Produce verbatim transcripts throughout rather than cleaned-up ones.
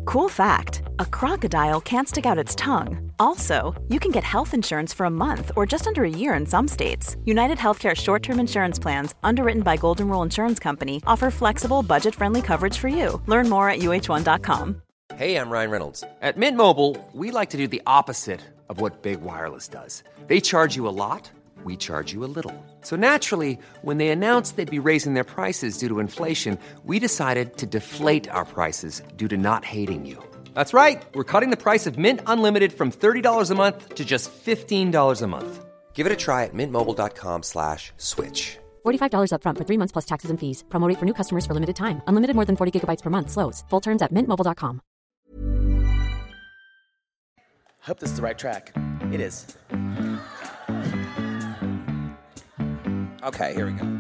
Cool fact, a crocodile can't stick out its tongue. Also, you can get health insurance for a month or just under a year in some states. United Healthcare short-term insurance plans, underwritten by Golden Rule Insurance Company, offer flexible, budget-friendly coverage for you. Learn more at U H one dot com. Hey, I'm Ryan Reynolds. At Mint Mobile, we like to do the opposite of what Big Wireless does. They charge you a lot, we charge you a little. So naturally, when they announced they'd be raising their prices due to inflation, we decided to deflate our prices due to not hating you. That's right. We're cutting the price of Mint Unlimited from thirty dollars a month to just fifteen dollars a month. Give it a try at mintmobile.com slash switch. forty-five dollars up front for three months plus taxes and fees. Promo rate for new customers for limited time. Unlimited more than forty gigabytes per month. Slows full terms at mint mobile dot com. Hope this is the right track. It is. Okay, here we go.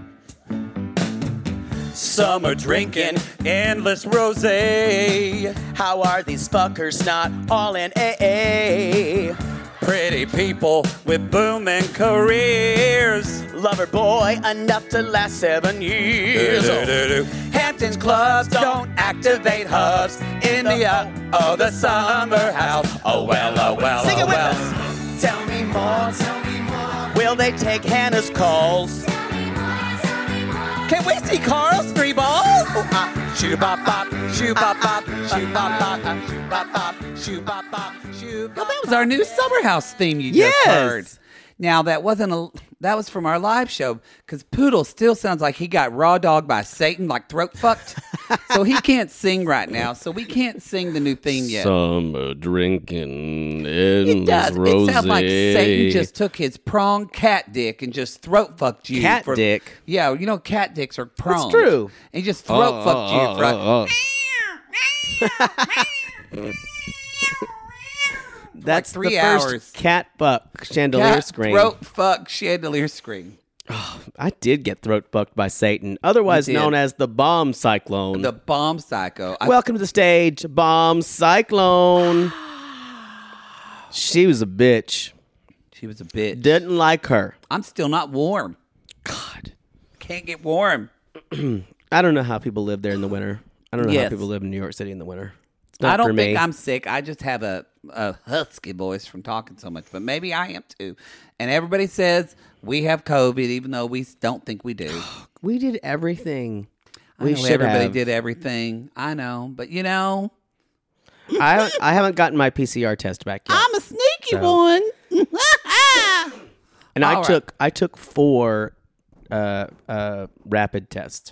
Summer drinking, endless rosé. How are these fuckers not all in A A? Pretty people with booming careers. Lover boy, enough to last seven years. Hamptons clubs don't activate hubs in the uh, oh the summer house. Oh well, oh well, Sing oh it well. With us. Tell me more, tell me more. Will they take Hannah's calls? Tell me more, tell me more. Can we see Carl's three balls? Oh, uh, shoo bop bop, shoo bop bop, shoo bop bop, shoo bop bop, shoo bop bop, shoo bop. Well, that was our new Summer House theme you Yes. just heard. Now that wasn't a that was from our live show because Poodle still sounds like he got raw dogged by Satan, like throat fucked. So he can't sing right now. So we can't sing the new theme yet. Summer drinking, It endless does. rosé. It sounds like Satan just took his prong cat dick and just throat fucked you. Cat for, dick? Yeah, you know cat dicks are prongs. true. And he just throat Oh, fucked you. oh, for oh, oh. That's three the first hours. cat buck chandelier cat scream. throat fuck chandelier scream. I did get throat fucked by Satan, otherwise You did. known as the bomb cyclone. The bomb psycho. I- Welcome to the stage, bomb cyclone. She was a bitch. she was a bitch. Didn't like her. I'm still not warm. God, Can't get warm. I don't know how people live there in the winter. I don't know how Yes. people live in New York City in the winter. It's not I don't for think me. I'm sick. I just have a, a husky voice from talking so much, but maybe I am too. And everybody says we have COVID, even though we don't think we do. We did everything. I We know should everybody have. did everything. I know, but you know, I I haven't gotten my P C R test back yet. I'm a sneaky So- one. and I All right. took I took four uh, uh, rapid tests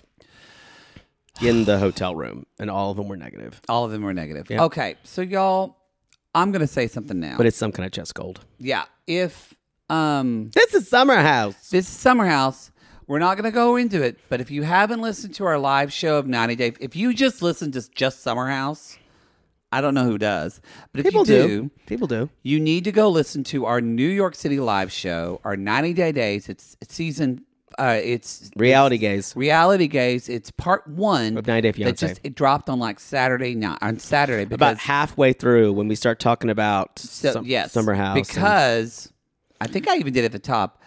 in the hotel room, and all of them were negative. All of them were negative. Yeah. Okay, so y'all, I'm gonna say something now. But it's some kind of chest cold. yeah, if um. This is Summer House. This is Summer House. We're not going to go into it, but if you haven't listened to our live show of ninety Day, if you just listen to just Summer House, I don't know who does, but if People you do, do. People do. you need to go listen to our New York City live show, our ninety Day Days. It's, it's season, uh, it's Reality it's gaze. Reality Gaze. It's part one Of ninety Day that Fiancé. just it dropped on like Saturday night on Saturday because About halfway through when we start talking about so, Sum- yes, Summer House. and because I think I even did at the top.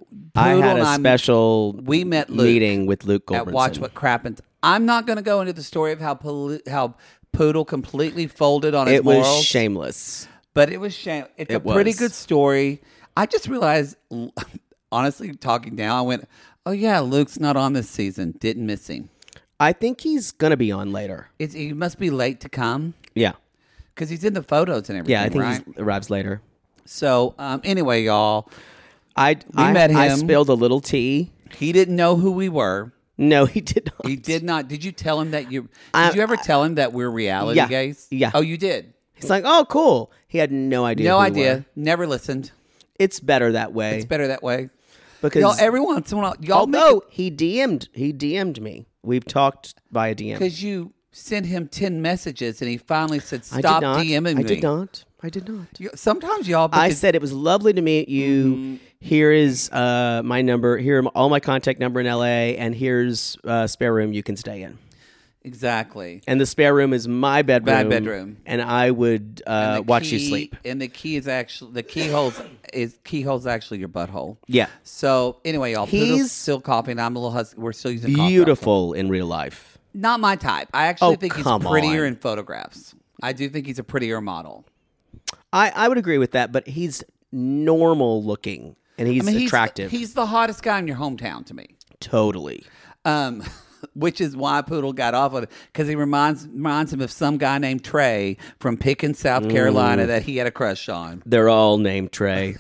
I Poodle had and a I- special we met Luke meeting with Luke at Goldberg. Watch What Crappens. I'm not going to go into the story of how poli- how Poodle completely folded on his It was morals, shameless. but it was shame. It's a It pretty was. good story. I just realized, honestly, talking now, I went, "Oh yeah, Luke's not on this season. Didn't miss him. I think he's going to be on later. It's, he must be late to come Yeah. because he's in the photos and everything. Yeah, I think right? he arrives later. So um, anyway, y'all, I, We I met I him. spilled a little tea. he didn't know who we were. No, he did not. He did not. Did you tell him that you? Did I- you ever tell him that we're reality Yeah. gays? Yeah. Oh, you did. He's like, oh, cool. He had no idea. No who we idea. were. Never listened. It's better that way. It's better that way. because Y'all, every once in a while, y'all although he D M'd, he D M'd me. We've talked via D M. because you sent him ten messages and he finally said, I "Stop did not. DMing me." I did not. I did not. You- sometimes y'all. I because- said it was lovely to meet you. Mm-hmm. Here is uh, my number. Here are all my contact number in L A, and here's uh, spare room you can stay in. exactly. And the spare room is my bedroom. My bedroom. And I would uh, And the watch you key- sleep. And the key is actually the keyhole's is keyhole's actually your butthole. Yeah. So anyway, y'all. Poodle's He's still coughing. I'm a little husky. We're still using cough drops. Beautiful in real life. Not my type. I actually Oh, think he's come prettier on. in photographs. I do think he's a prettier model. I, I would agree with that, but he's normal looking and he's I mean, attractive. He's, he's the hottest guy in your hometown to me. Totally. Um, which is why Poodle got off of it, because he reminds reminds him of some guy named Trey from Pickens, South Carolina, that he had a crush on. They're all named Trey.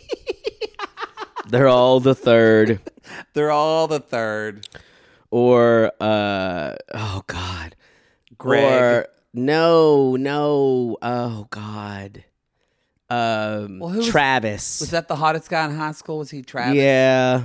They're all the third. They're all the third. Or, uh, oh, God. Greg. Or, no, no. Oh, God. Um, Well, who was- Travis. Was that the hottest guy in high school? Was he Travis? Yeah.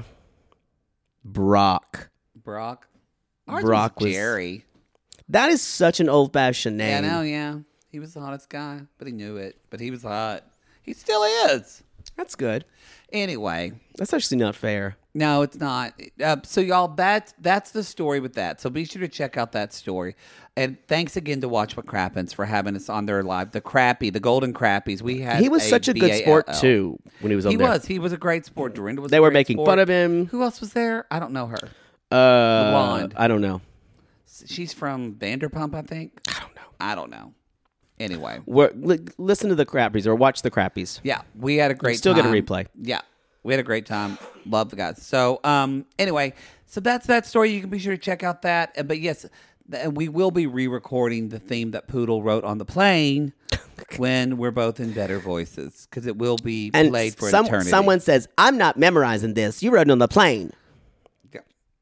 Brock. Brock? Ours Brock was was- Jerry. That is such an old-fashioned Yeah, I name. know, yeah. He was the hottest guy, but he knew it. But he was hot. He still is. That's good. Anyway, That's actually not fair. no, it's not. Uh, so, y'all, that, that's the story with that. So be sure to check out that story. And thanks again to Watch What Crappens for having us on their live. The Crappie, the Golden Crappies. We had He was such a good B A L L. sport, too, when he was on He there. was. He was a great sport. Dorinda was They a were great making sport. fun of him. Who else was there? I don't know her. Uh, blonde. I don't know. She's from Vanderpump, I think. I don't know. I don't know. Anyway. We're, li- listen to the Crappies or watch the Crappies. Yeah, we had a great Still time. get a replay. Yeah, we had a great time. Love the guys. So, um, anyway, so that's that story. You can be sure to check out that. Uh, But yes, th- we will be re-recording the theme that Poodle wrote on the plane when we're both in better voices, because it will be And played for some, eternity. someone says, I'm not memorizing this. You wrote it on the plane. Yeah.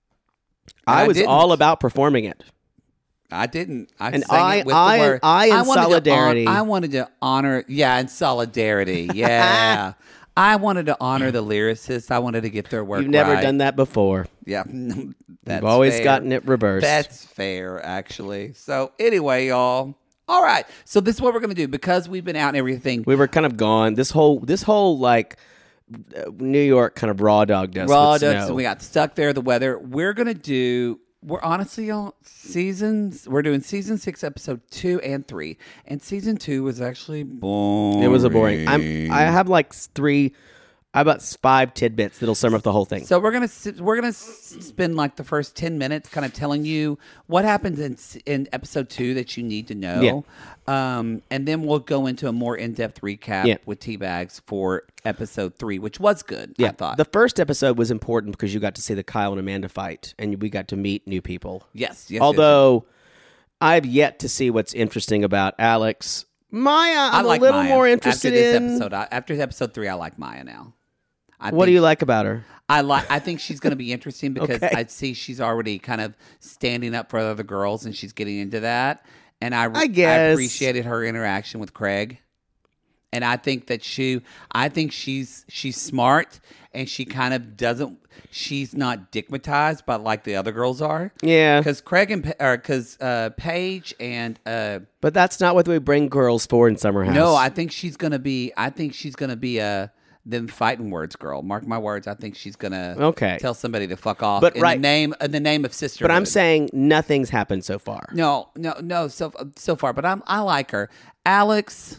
I, I was didn't. all about performing it. I didn't. I And sang I- it with I- the word. I in wanted to hon- solidarity. I wanted to honor. Yeah, in solidarity. Yeah. I wanted to honor the lyricists. I wanted to get their work You've never right. done that before. Yeah. That's You've always fair. gotten it reversed. That's fair, actually. So anyway, y'all. All right. So this is what we're going to do, because we've been out and everything. We were kind of gone. This whole, this whole like uh, New York kind of raw dogged us. Raw with dogs, snow. and we got stuck there. The weather. We're going to do. We're honestly on seasons. We're doing season six, episode two and three, and season two was actually boring. It was a boring. I'm. I have like three. I have about five tidbits that'll sum up the whole thing. So we're gonna s- we're gonna s- spend like the first ten minutes kind of telling you what happens in s- in episode two that you need to know, Yeah. um, and then we'll go into a more in depth recap Yeah. with Teabags for episode three, which was good. Yeah, I thought. the first episode was important because you got to see the Kyle and Amanda fight, and we got to meet new people. yes, yes. Although I've yet to see what's interesting about Alex. Maya, yes, yes. I'm I like a little Maya. more interested after this in. episode. I, after episode three, I like Maya now. I What do think you like about her? I like. I think she's going to be interesting because Okay. I see she's already kind of standing up for other girls, and she's getting into that. And I, I guess. appreciated her interaction with Craig, and I think that she, I think she's she's smart, and she kind of doesn't. She's not digmatized by like the other girls are. Yeah. because Craig and Pa- or because uh, Paige and uh, But that's not what we bring girls for in Summer House. no, I think she's going to be. I think she's going to be a. Them fighting words, girl. Mark my words. I think she's gonna Okay. tell somebody to fuck off. But in right- the name, in the name of sisterhood. But I'm saying nothing's happened so far. no, no, no. So so far, but I'm I like her, Alex.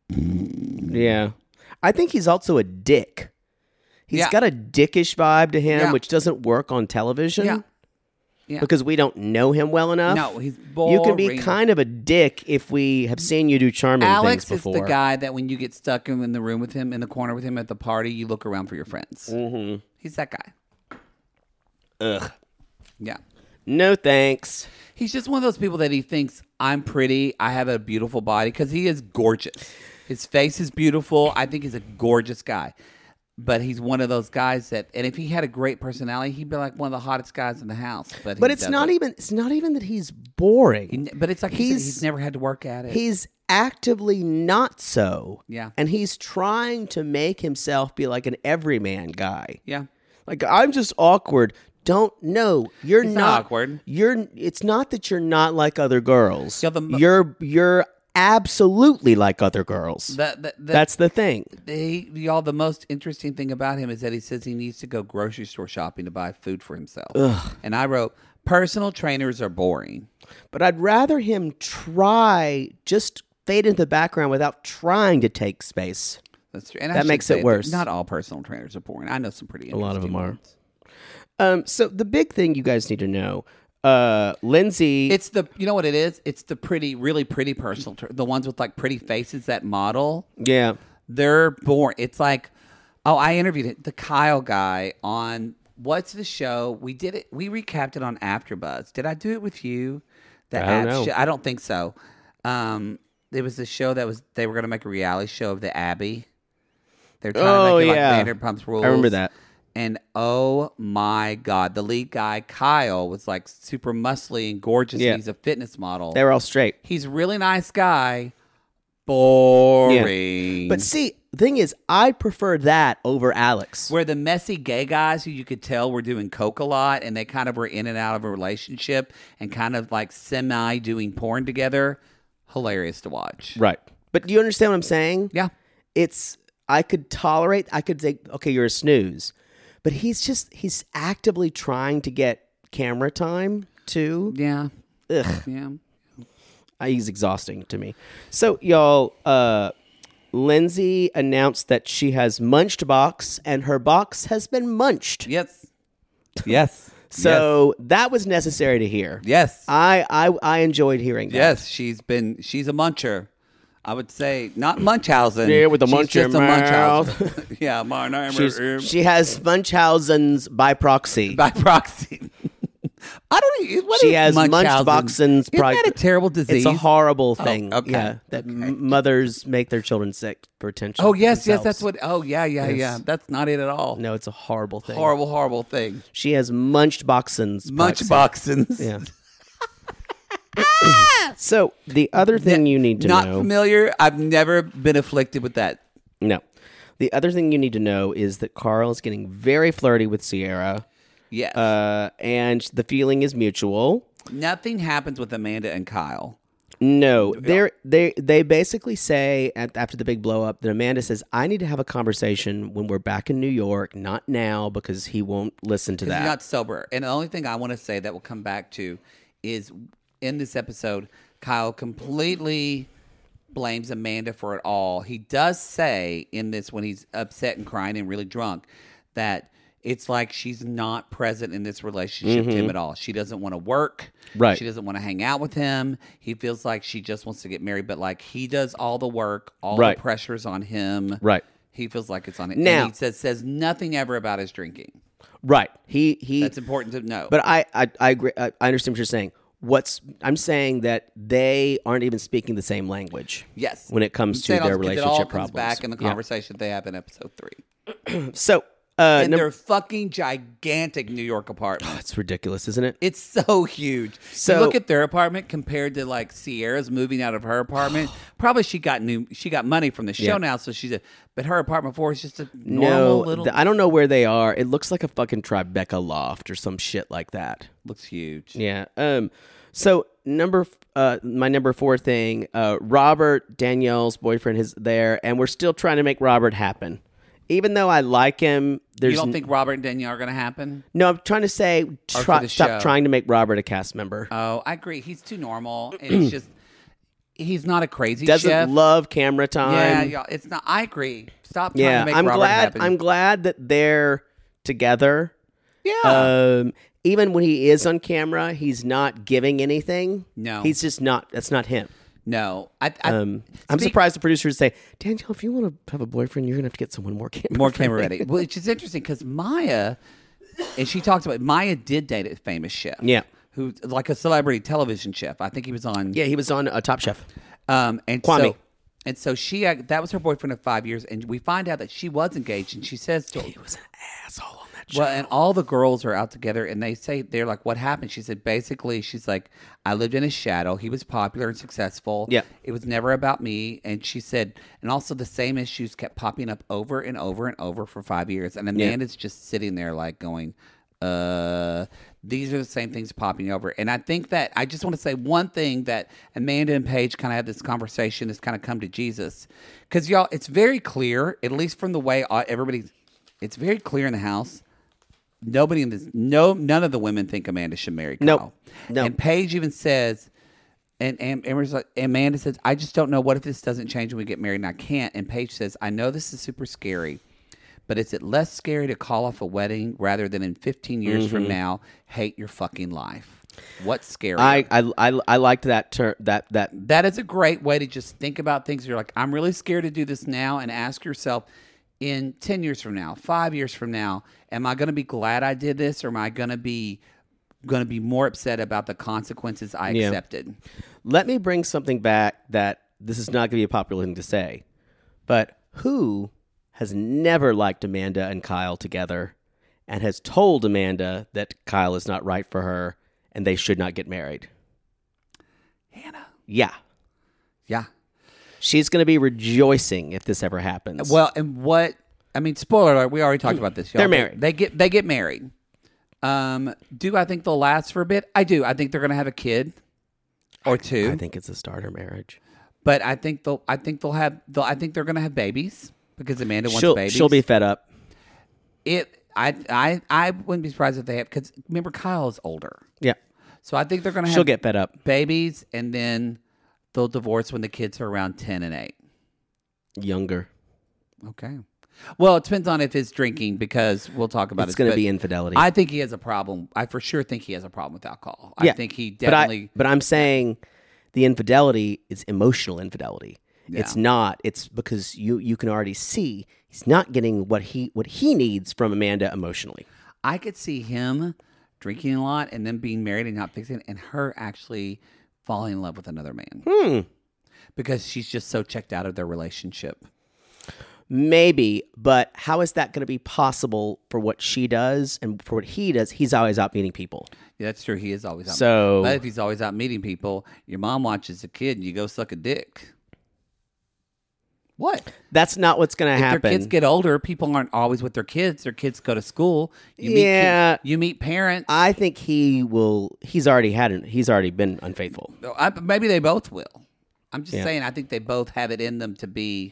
Yeah. I think he's also a dick. He's Yeah. got a dickish vibe to him, Yeah. which doesn't work on television. Yeah, yeah. Because we don't know him well enough. No, he's You can be boring. kind of a dick if we have seen you do charming Alex things is before. the guy that when you get stuck in, in the room with him, in the corner with him at the party, you look around for your friends. Mm-hmm. He's that guy. Ugh. Yeah. No thanks. He's just one of those people that he thinks, I'm pretty, I have a beautiful body, because he is gorgeous. His face is beautiful. I think he's a gorgeous guy. But he's one of those guys that, and if he had a great personality, he'd be like one of the hottest guys in the house. But But he it's not doesn't. even it's not even that he's boring. He ne- but it's like he's, He's- he's never had to work at it. He's actively not so. Yeah. And he's trying to make himself be like an everyman guy. yeah. Like, I'm just awkward. Don't know. You're He's not not awkward. You're it's not that you're not like other girls. Yeah, the mo- you're you're absolutely like other girls. That, that, that, That's the thing. he, y'all. The most interesting thing about him is that he says he needs to go grocery store shopping to buy food for himself. And I wrote, personal trainers are boring. But I'd rather him try just fade into the background without trying to take space. That's true. And I That should makes say it that worse. Not all personal trainers are boring. I know some pretty. A lot of interesting them are. ones. Um, so the big thing you guys need to know, uh, Lindsay. It's the you know what it is? It's the pretty, really pretty personal, tr- the ones with like pretty faces that model. yeah. They're born. It's like, oh, I interviewed it, the Kyle guy on what's the show? We did it. We recapped it on AfterBuzz. Did I do it with you? The I don't app know. Show? I don't think so. Um, it was the show that was they were going to make a reality show of the Abbey. They're trying Oh, to make it yeah. like Vanderpump's Rules. I remember that. And oh my God, the lead guy Kyle was like super muscly and gorgeous. Yeah. And he's a fitness model. They were all straight. He's a really nice guy. Boring. But see, the thing is, I prefer that over Alex. Where the messy gay guys who you could tell were doing coke a lot and they kind of were in and out of a relationship and kind of like semi doing porn together, hilarious to watch. Right. But do you understand what I'm saying? Yeah. It's, I could tolerate, I could say, okay, you're a snooze. But he's just, he's actively trying to get camera time too. Yeah. Ugh. Yeah. Uh, He's exhausting to me. So, y'all, uh, Lindsay announced that she has munched box, and her box has been munched. Yes. Yes. So that was necessary to hear. Yes. I, I I enjoyed hearing that. Yes. She's been, she's a muncher. I would say not Munchausen. Yeah, with the She's muncher just a mouth. Munchausen. Yeah, my name She's, is she has Munchausen's by proxy. by proxy. I don't know. What She is has Munchausen? Munchausen's Isn't pri- that a terrible disease? It's a horrible thing. okay. Yeah, that Okay. m- mothers make their children sick for attention. Oh, yes, yes. themselves. That's what. Oh, yeah, yeah, Yes. yeah. That's not it at all. No, it's a horrible thing. Horrible, horrible thing. She has munched boxins. Munch proxy. boxins. Yeah. So the other thing you need to Not know. familiar. I've never been afflicted with that. No. The other thing you need to know is that Carl is getting very flirty with Sierra, Yes. uh, and the feeling is mutual. Nothing happens with Amanda and Kyle. No, they they they basically say at, after the big blow up that Amanda says, "I need to have a conversation when we're back in New York, not now because he won't listen to Because that." he's not sober. And the only thing I want to say that we'll come back to is in this episode, Kyle completely blames Amanda for it all. He does say in this when he's upset and crying and really drunk that it's like she's not present in this relationship to him at all. She doesn't want to work. Right. She doesn't want to hang out with him. He feels like she just wants to get married, but like he does all the work, all Right. the pressure's on him. Right. He feels like it's on him. Now- and he says says nothing ever about his drinking. Right. He he. That's important to know. But I I I agree. I, I understand what you're saying. What's I'm saying that they aren't even speaking the same language. yes, When it comes I'm to saying their also 'cause relationship it all comes problems. back in the Yeah. conversation they have in episode three. So uh, And num- their fucking gigantic New York apartment. it's ridiculous, isn't it? It's so huge. So So- you look at their apartment compared to like Sierra's moving out of her apartment. Probably she got new. She got money from the show Yeah. now, so she's a. But her apartment before is just a No, normal little. th- I don't know where they are. It looks like a fucking Tribeca loft or some shit like that. looks huge. Yeah. Um. So number, f- uh, my number four thing. Uh, Robert Danielle's boyfriend is there, and we're still trying to make Robert happen. Even though I like him, there's You don't n- think Robert and Danielle are going to happen? no. I'm trying to say, for try, the stop show. trying to make Robert a cast member. Oh, I agree. He's too normal, and it's just he's not a crazy Doesn't chef. love camera time. Yeah, yeah, it's not. I agree. Stop trying Yeah, to make I'm Robert glad. happy. I'm glad that they're together. yeah. Um, even when he is on camera, he's not giving anything. No. he's just not. That's not him. no, I. I Um, I'm speak- surprised the producers say, Danielle, if you want to have a boyfriend, you're gonna have to get someone more camera more camera ready, which is interesting because Maya, and she talks about Maya did date a famous chef. Yeah. who like a celebrity television chef. I think he was on. Yeah, he was on a Top Chef. Um, and Kwame. so and so she uh, that was her boyfriend of five years, and we find out that she was engaged, and she says to He was an asshole on that show. well, and all the girls are out together, and they say they're like, "What happened?" She said, "Basically, she's like, I lived in his shadow. He was popular and successful. Yeah. it was never about me." And she said, and also the same issues kept popping up over and over and over for five years. And Amanda's just sitting there, like going, "Uh, these are the same things popping over." And I think that I just want to say one thing that Amanda and Paige kind of had this conversation, has kind of come to Jesus, because y'all, it's very clear, at least from the way uh, everybody's. It's very clear in the house. Nobody in this, no, none of the women think Amanda should marry Kyle. Nope. No. And Paige even says, and, and, and like, Amanda says, "I just don't know. What if this doesn't change when we get married and I can't?" And Paige says, "I know this is super scary, but is it less scary to call off a wedding rather than in fifteen years from now hate your fucking life?" What's scarier? I I I, I liked that ter- that that that is a great way to just think about things. You're like, I'm really scared to do this now, and ask yourself, in ten years from now, five years from now, am I going to be glad I did this, or am I going to be going to be more upset about the consequences I Yeah. accepted? Let me bring something back that this is not going to be a popular thing to say, but who has never liked Amanda and Kyle together and has told Amanda that Kyle is not right for her and they should not get married? Hannah. Yeah. Yeah. She's going to be rejoicing if this ever happens. Well, and what I mean, spoiler alert, we already talked about this. Y'all. They're married. They get they get married. Um, do I think they'll last for a bit? I do. I think they're going to have a kid or two. I think it's a starter marriage. But I think they'll. I think they'll have. They'll, I think they're going to have babies because Amanda wants She'll, babies. she'll be fed up. It. I. I. I wouldn't be surprised if they have. Because remember, Kyle's older, Yeah. so I think they're going to have. She'll get fed up. babies, and then they'll divorce when the kids are around ten and eight. Younger. Okay. Well, it depends on if it's drinking, because we'll talk about It's it. going to but be infidelity. I think he has a problem. I for sure think he has a problem with alcohol. Yeah. I think he But, I, definitely. but I'm saying the infidelity is emotional infidelity. It's Yeah. not. It's because you you can already see he's not getting what he what he needs from Amanda emotionally. I could see him drinking a lot and then being married and not fixing it, and her actually falling in love with another man. Hmm. Because she's just so checked out of their relationship. Maybe, but how is that going to be possible for what she does and for what he does? He's always out meeting people. Yeah, that's true. He is always out. So- but if he's always out meeting people, your mom watches a kid and you go suck a dick. What? That's not what's going to If happen. their kids get older, people aren't always with their kids. Their kids go to school. You meet Yeah. kid- you meet parents. I think he will. He's already had. An, he's already been unfaithful. I, maybe they both will. I'm just Yeah. saying. I think they both have it in them to be.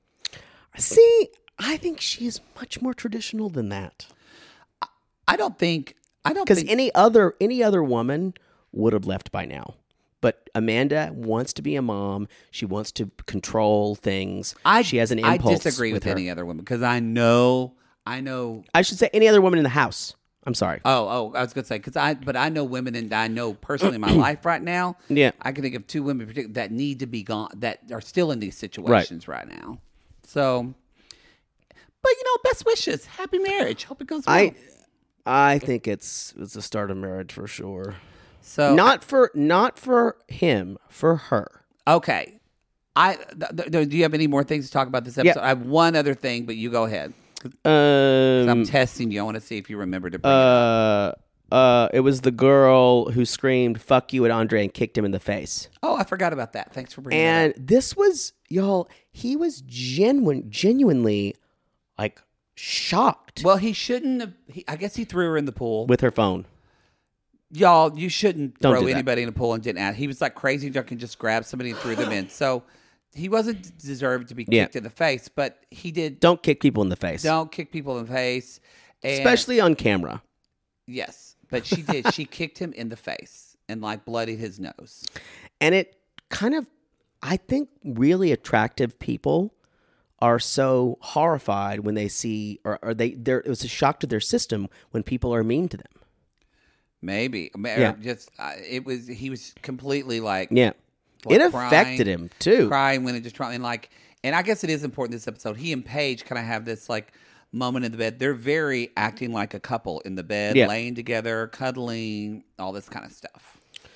See, I think she is much more traditional than that. I don't think. I don't Because think. any other any other woman would have left by now. But Amanda wants to be a mom. She wants to control things. I she has an I impulse. disagree with, her. any other woman because I know. I know. I should say any other woman in the house. I'm sorry. Oh, oh, I was gonna say because I, but I know women, and I know personally in my life right now. Yeah. I can think of two women in particular that need to be gone, that are still in these situations right, now. So, but you know, best wishes, happy marriage. Hope it goes well. I I think it's it's a start of marriage for sure. so Not for not for him, for her. okay. I th- th- do you have any more things to talk about this episode? Yeah. I have one other thing, but you go ahead. Um, I'm testing you. I want to see if you remember to bring it up. uh, uh, it was the girl who screamed "fuck you" at Andre and kicked him in the face. Oh, I forgot about that. Thanks for bringing And it up. this was y'all. He was genuine, genuinely, like shocked Well, he shouldn't have. He, I guess he threw her in the pool. with her phone. Y'all, you shouldn't Don't throw do that. anybody in a pool and didn't ask. He was like crazy drunk and just grabbed somebody and threw them in. So he wasn't deserved to be Yeah. kicked in the face, but he did. Don't kick people in the face, Don't kick people in the face, and, especially on camera. yes. But she did. She kicked him in the face and like bloodied his nose. And it kind of, I think, really attractive people are so horrified when they see, or, or they, there. It was a shock to their system when people are mean to them. Maybe. Or Yeah. Just uh, it was. He was completely like. Yeah, like, it crying, affected him too. Crying when it just trying and like, and I guess it is important this episode. He and Paige kind of have this like moment in the bed. They're very acting like a couple in the bed, Yeah. laying together, cuddling, all this kind of stuff.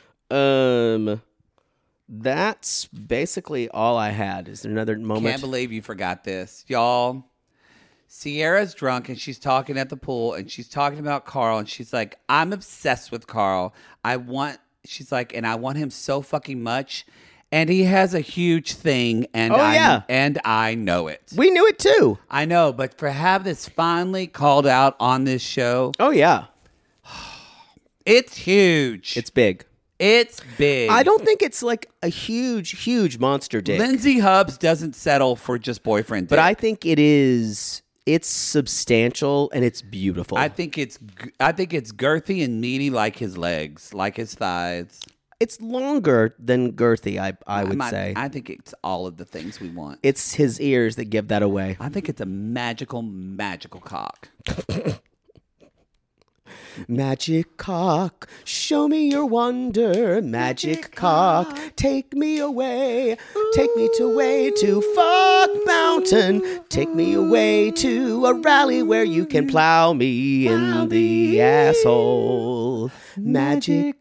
Um, that's basically all I had. Is there another moment? Can't believe you forgot this, y'all. Sierra's drunk and she's talking at the pool and she's talking about Carl and she's like, I'm obsessed with Carl. I want, she's like, and I want him so fucking much. And he has a huge thing and Oh, I, yeah. and I know it. We knew it too. I know, but for have this finally called out on this show, Oh yeah, it's huge. it's big. It's big. I don't think it's like a huge, huge monster dick, Lindsay Hubbs doesn't settle for just boyfriend but dick. I think it is. It's substantial and it's beautiful. I think it's g- I think it's girthy and meaty like his legs, like his thighs. it's longer than girthy. I I would I'm not- say I think it's all of the things we want. it's his ears that give that away. I think it's a magical, magical cock. Magic cock, show me your wonder. Magic cock, take me away. Take me to way to fuck mountain. Take me away to a rally where you can plow me in the asshole. Magic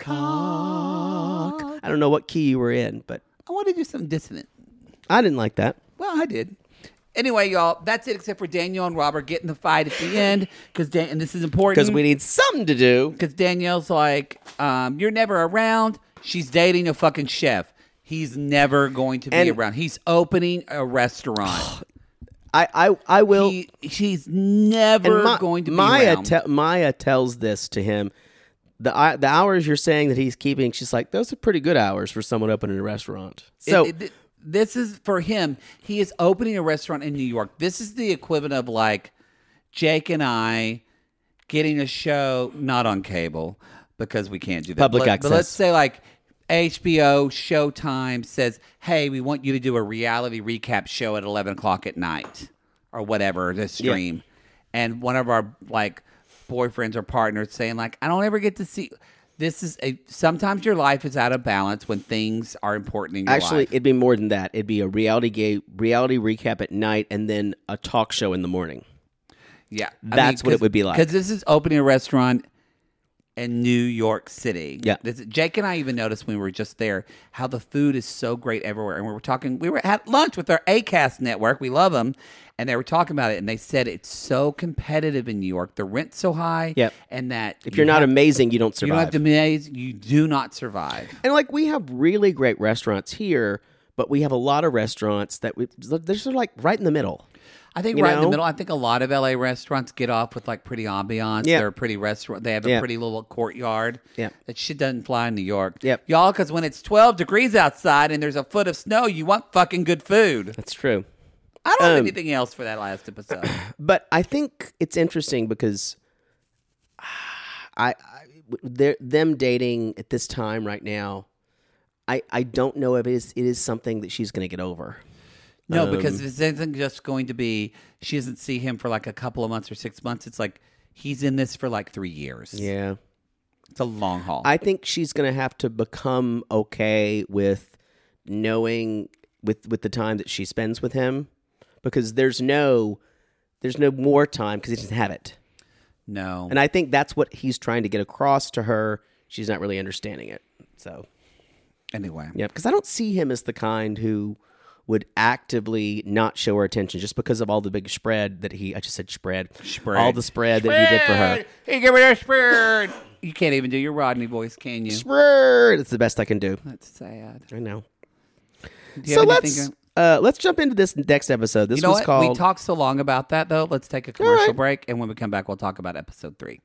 cock. I don't know what key you were in, but I want to do something dissonant. I didn't like that. Well, I did. Anyway, y'all, that's it except for Danielle and Robert getting the fight at the end. Cause Dan- and this is important. Because we need something to do. Because Danielle's like, um, you're never around. She's dating a fucking chef. He's never going to be And- around. He's opening a restaurant. I, I, I will. He, she's never and Ma- going to be Maya around. te- Maya tells this to him. The I, the hours you're saying that he's keeping, she's like, those are pretty good hours for someone opening a restaurant. So It- it- this is for him. He is opening a restaurant in New York. This is the equivalent of like Jake and I getting a show, not on cable because we can't do that. Public but, access. But let's say like H B O Showtime says, hey, we want you to do a reality recap show at eleven o'clock at night or whatever, to stream. Yeah. And one of our like boyfriends or partners saying like, I don't ever get to see... This is a. Sometimes your life is out of balance when things are important in your actually, life. it'd be more than that. It'd be a reality gay, reality recap at night, and then a talk show in the morning. Yeah, I that's mean, what it would be like. Because this is opening a restaurant in New York City. Yeah, this, Jake and I even noticed when we were just there how the food is so great everywhere. And we were talking. We were at lunch with our Acast network. We love them, and they were talking about it. And they said it's so competitive in New York. The rent's so high. Yep. And that if you're you not have, amazing, you don't survive. You don't have to amaze. You do not survive. And like we have really great restaurants here, but we have a lot of restaurants that we they're sort of like right in the middle. I think you right know? in the middle. I think a lot of L A restaurants get off with like pretty ambiance. Yep. They're a pretty restaurant. They have a Yep. pretty little courtyard. Yeah, that shit doesn't fly in New York. Yep. Y'all, because when it's twelve degrees outside and there's a foot of snow, you want fucking good food. That's true. I don't have Um, anything else for that last episode. But I think it's interesting because I, I they're, them dating at this time right now. I I don't know if it is it is something that she's going to get over. No, Um, because it isn't just going to be she doesn't see him for like a couple of months or six months. It's like he's in this for like three years. Yeah. It's a long haul. I think she's going to have to become okay with knowing with with the time that she spends with him, because there's no there's no more time because he doesn't have it. No. And I think that's what he's trying to get across to her. She's not really understanding it. So anyway. Yeah, because I don't see him as the kind who would actively not show her attention just because of all the big spread that he, I just said spread, Spread. all the spread, that he did for her. Hey, give me that spread. You can't even do your Rodney voice, can you? Spread. It's the best I can do. That's sad. I know. Do you So have let's anything- uh, let's jump into this next episode. This you know was what? called. We talked so long about that, though. Let's take a commercial right. break, and when we come back, we'll talk about episode three.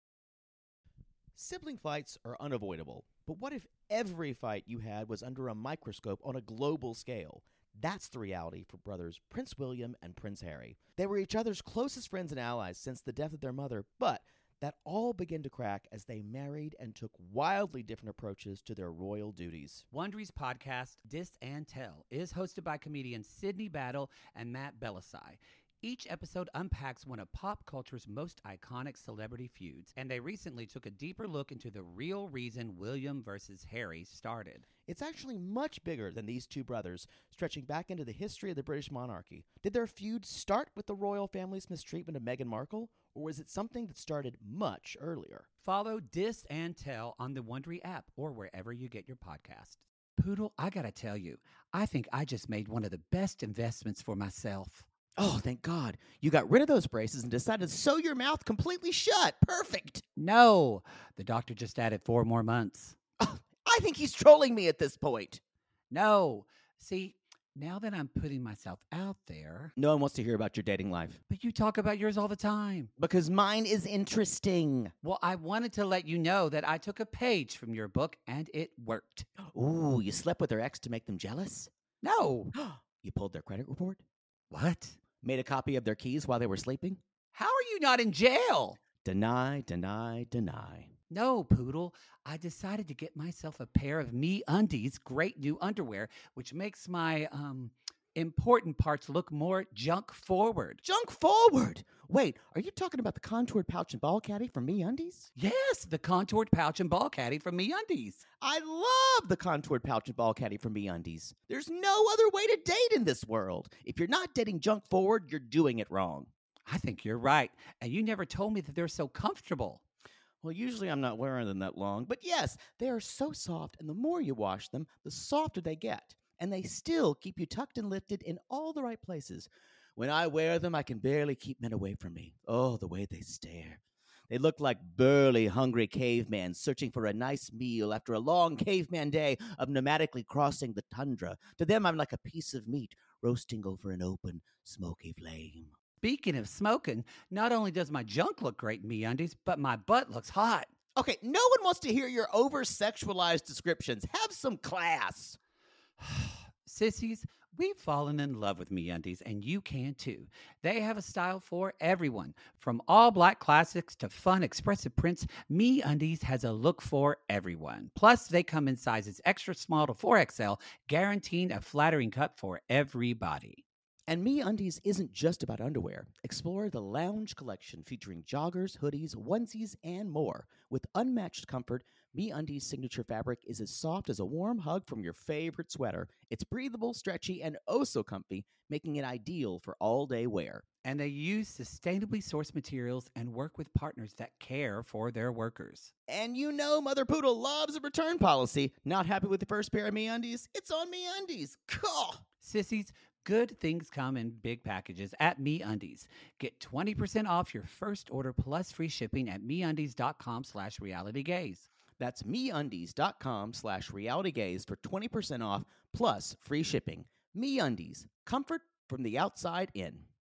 Sibling fights are unavoidable, but what if every fight you had was under a microscope on a global scale? That's the reality for brothers Prince William and Prince Harry. They were each other's closest friends and allies since the death of their mother, but that all began to crack as they married and took wildly different approaches to their royal duties. Wondery's podcast, Dis and Tell, is hosted by comedians Sydney Battle and Matt Belisai. Each episode unpacks one of pop culture's most iconic celebrity feuds, and they recently took a deeper look into the real reason William versus Harry started. It's actually much bigger than these two brothers, stretching back into the history of the British monarchy. Did their feud start with the royal family's mistreatment of Meghan Markle, or was it something that started much earlier? Follow Dis and Tell on the Wondery app or wherever you get your podcasts. Poodle, I gotta tell you, I think I just made one of the best investments for myself. Oh, thank God. You got rid of those braces and decided to sew your mouth completely shut. Perfect. No, the doctor just added four more months. I think he's trolling me at this point. No. See, now that I'm putting myself out there... No one wants to hear about your dating life. But you talk about yours all the time. Because mine is interesting. Well, I wanted to let you know that I took a page from your book and it worked. Ooh, you slept with their ex to make them jealous? No. You pulled their credit report? What? Made a copy of their keys while they were sleeping? How are you not in jail? Deny, deny, deny. No, Poodle. I decided to get myself a pair of Me Undies great new underwear, which makes my um Important parts look more junk forward. Junk forward? Wait, are you talking about the contoured pouch and ball caddy from MeUndies? Yes, the contoured pouch and ball caddy from MeUndies. I love the contoured pouch and ball caddy from MeUndies. There's no other way to date in this world. If you're not dating junk forward, you're doing it wrong. I think you're right. And you never told me that they're so comfortable. Well, usually I'm not wearing them that long, but yes, they are so soft, and the more you wash them, the softer they get. And they still keep you tucked and lifted in all the right places. When I wear them, I can barely keep men away from me. Oh, the way they stare. They look like burly, hungry cavemen searching for a nice meal after a long caveman day of nomadically crossing the tundra. To them, I'm like a piece of meat roasting over an open, smoky flame. Speaking of smoking, not only does my junk look great in MeUndies, but my butt looks hot. Okay, no one wants to hear your over-sexualized descriptions. Have some class. Sissies, we've fallen in love with MeUndies, and you can too. They have a style for everyone. From all black classics to fun expressive prints, MeUndies has a look for everyone. Plus, they come in sizes extra small to four X L, guaranteeing a flattering cut for everybody. And MeUndies isn't just about underwear. Explore the Lounge collection featuring joggers, hoodies, onesies, and more. With unmatched comfort, MeUndies' signature fabric is as soft as a warm hug from your favorite sweater. It's breathable, stretchy, and oh so comfy, making it ideal for all-day wear. And they use sustainably sourced materials and work with partners that care for their workers. And you know Mother Poodle loves a return policy. Not happy with the first pair of MeUndies? It's on MeUndies. Cool. Sissies, good things come in big packages at MeUndies. Get twenty percent off your first order plus free shipping at MeUndies.com slash realitygaze. That's MeUndies.com slash realitygaze for twenty percent off plus free shipping. MeUndies, comfort from the outside in.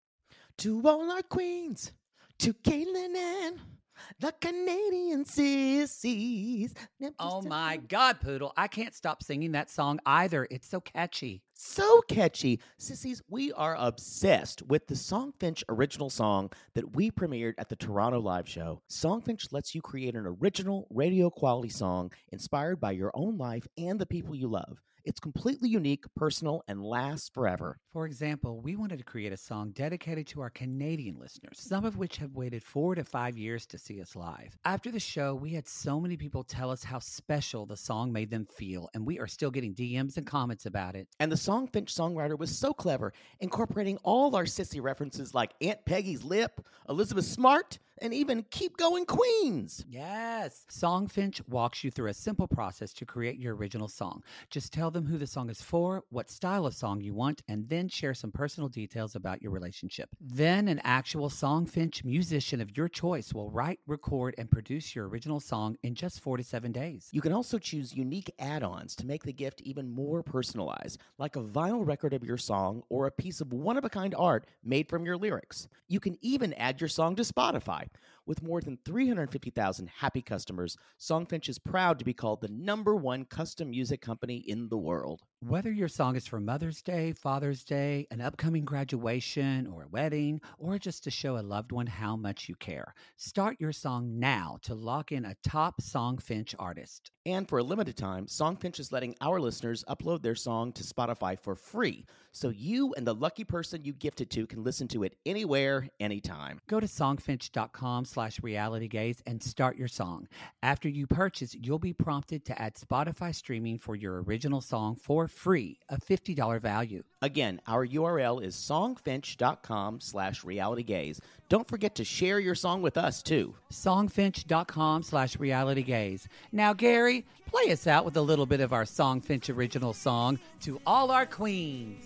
To all our queens, to Caitlin and the Canadian sissies. Oh my God, Poodle, I can't stop singing that song either. It's so catchy. So catchy. Sissies, we are obsessed with the Songfinch original song that we premiered at the Toronto Live Show. Songfinch lets you create an original radio quality song inspired by your own life and the people you love. It's completely unique, personal, and lasts forever. For example, we wanted to create a song dedicated to our Canadian listeners, some of which have waited four to five years to see us live. After the show, we had so many people tell us how special the song made them feel, and we are still getting D Ms and comments about it. And the Songfinch songwriter was so clever, incorporating all our sissy references like Aunt Peggy's Lip, Elizabeth Smart, and even Keep Going Queens. Yes. Songfinch walks you through a simple process to create your original song. Just tell them who the song is for, what style of song you want, and then share some personal details about your relationship. Then an actual Songfinch musician of your choice will write, record, and produce your original song in just four to seven days. You can also choose unique add-ons to make the gift even more personalized, like a vinyl record of your song or a piece of one-of-a-kind art made from your lyrics. You can even add your song to Spotify. With more than three hundred fifty thousand happy customers, Songfinch is proud to be called the number one custom music company in the world. Whether your song is for Mother's Day, Father's Day, an upcoming graduation, or a wedding, or just to show a loved one how much you care, start your song now to lock in a top Songfinch artist. And for a limited time, Songfinch is letting our listeners upload their song to Spotify for free, so you and the lucky person you gifted to can listen to it anywhere, anytime. Go to songfinch.com slash realitygaze and start your song. After you purchase, you'll be prompted to add Spotify streaming for your original song for free, a fifty dollars value. Again, our U R L is songfinch.com slash realitygaze. Don't forget to share your song with us, too. Songfinch.com slash realitygaze. Now, Gary, play us out with a little bit of our Songfinch original song, To All Our Queens.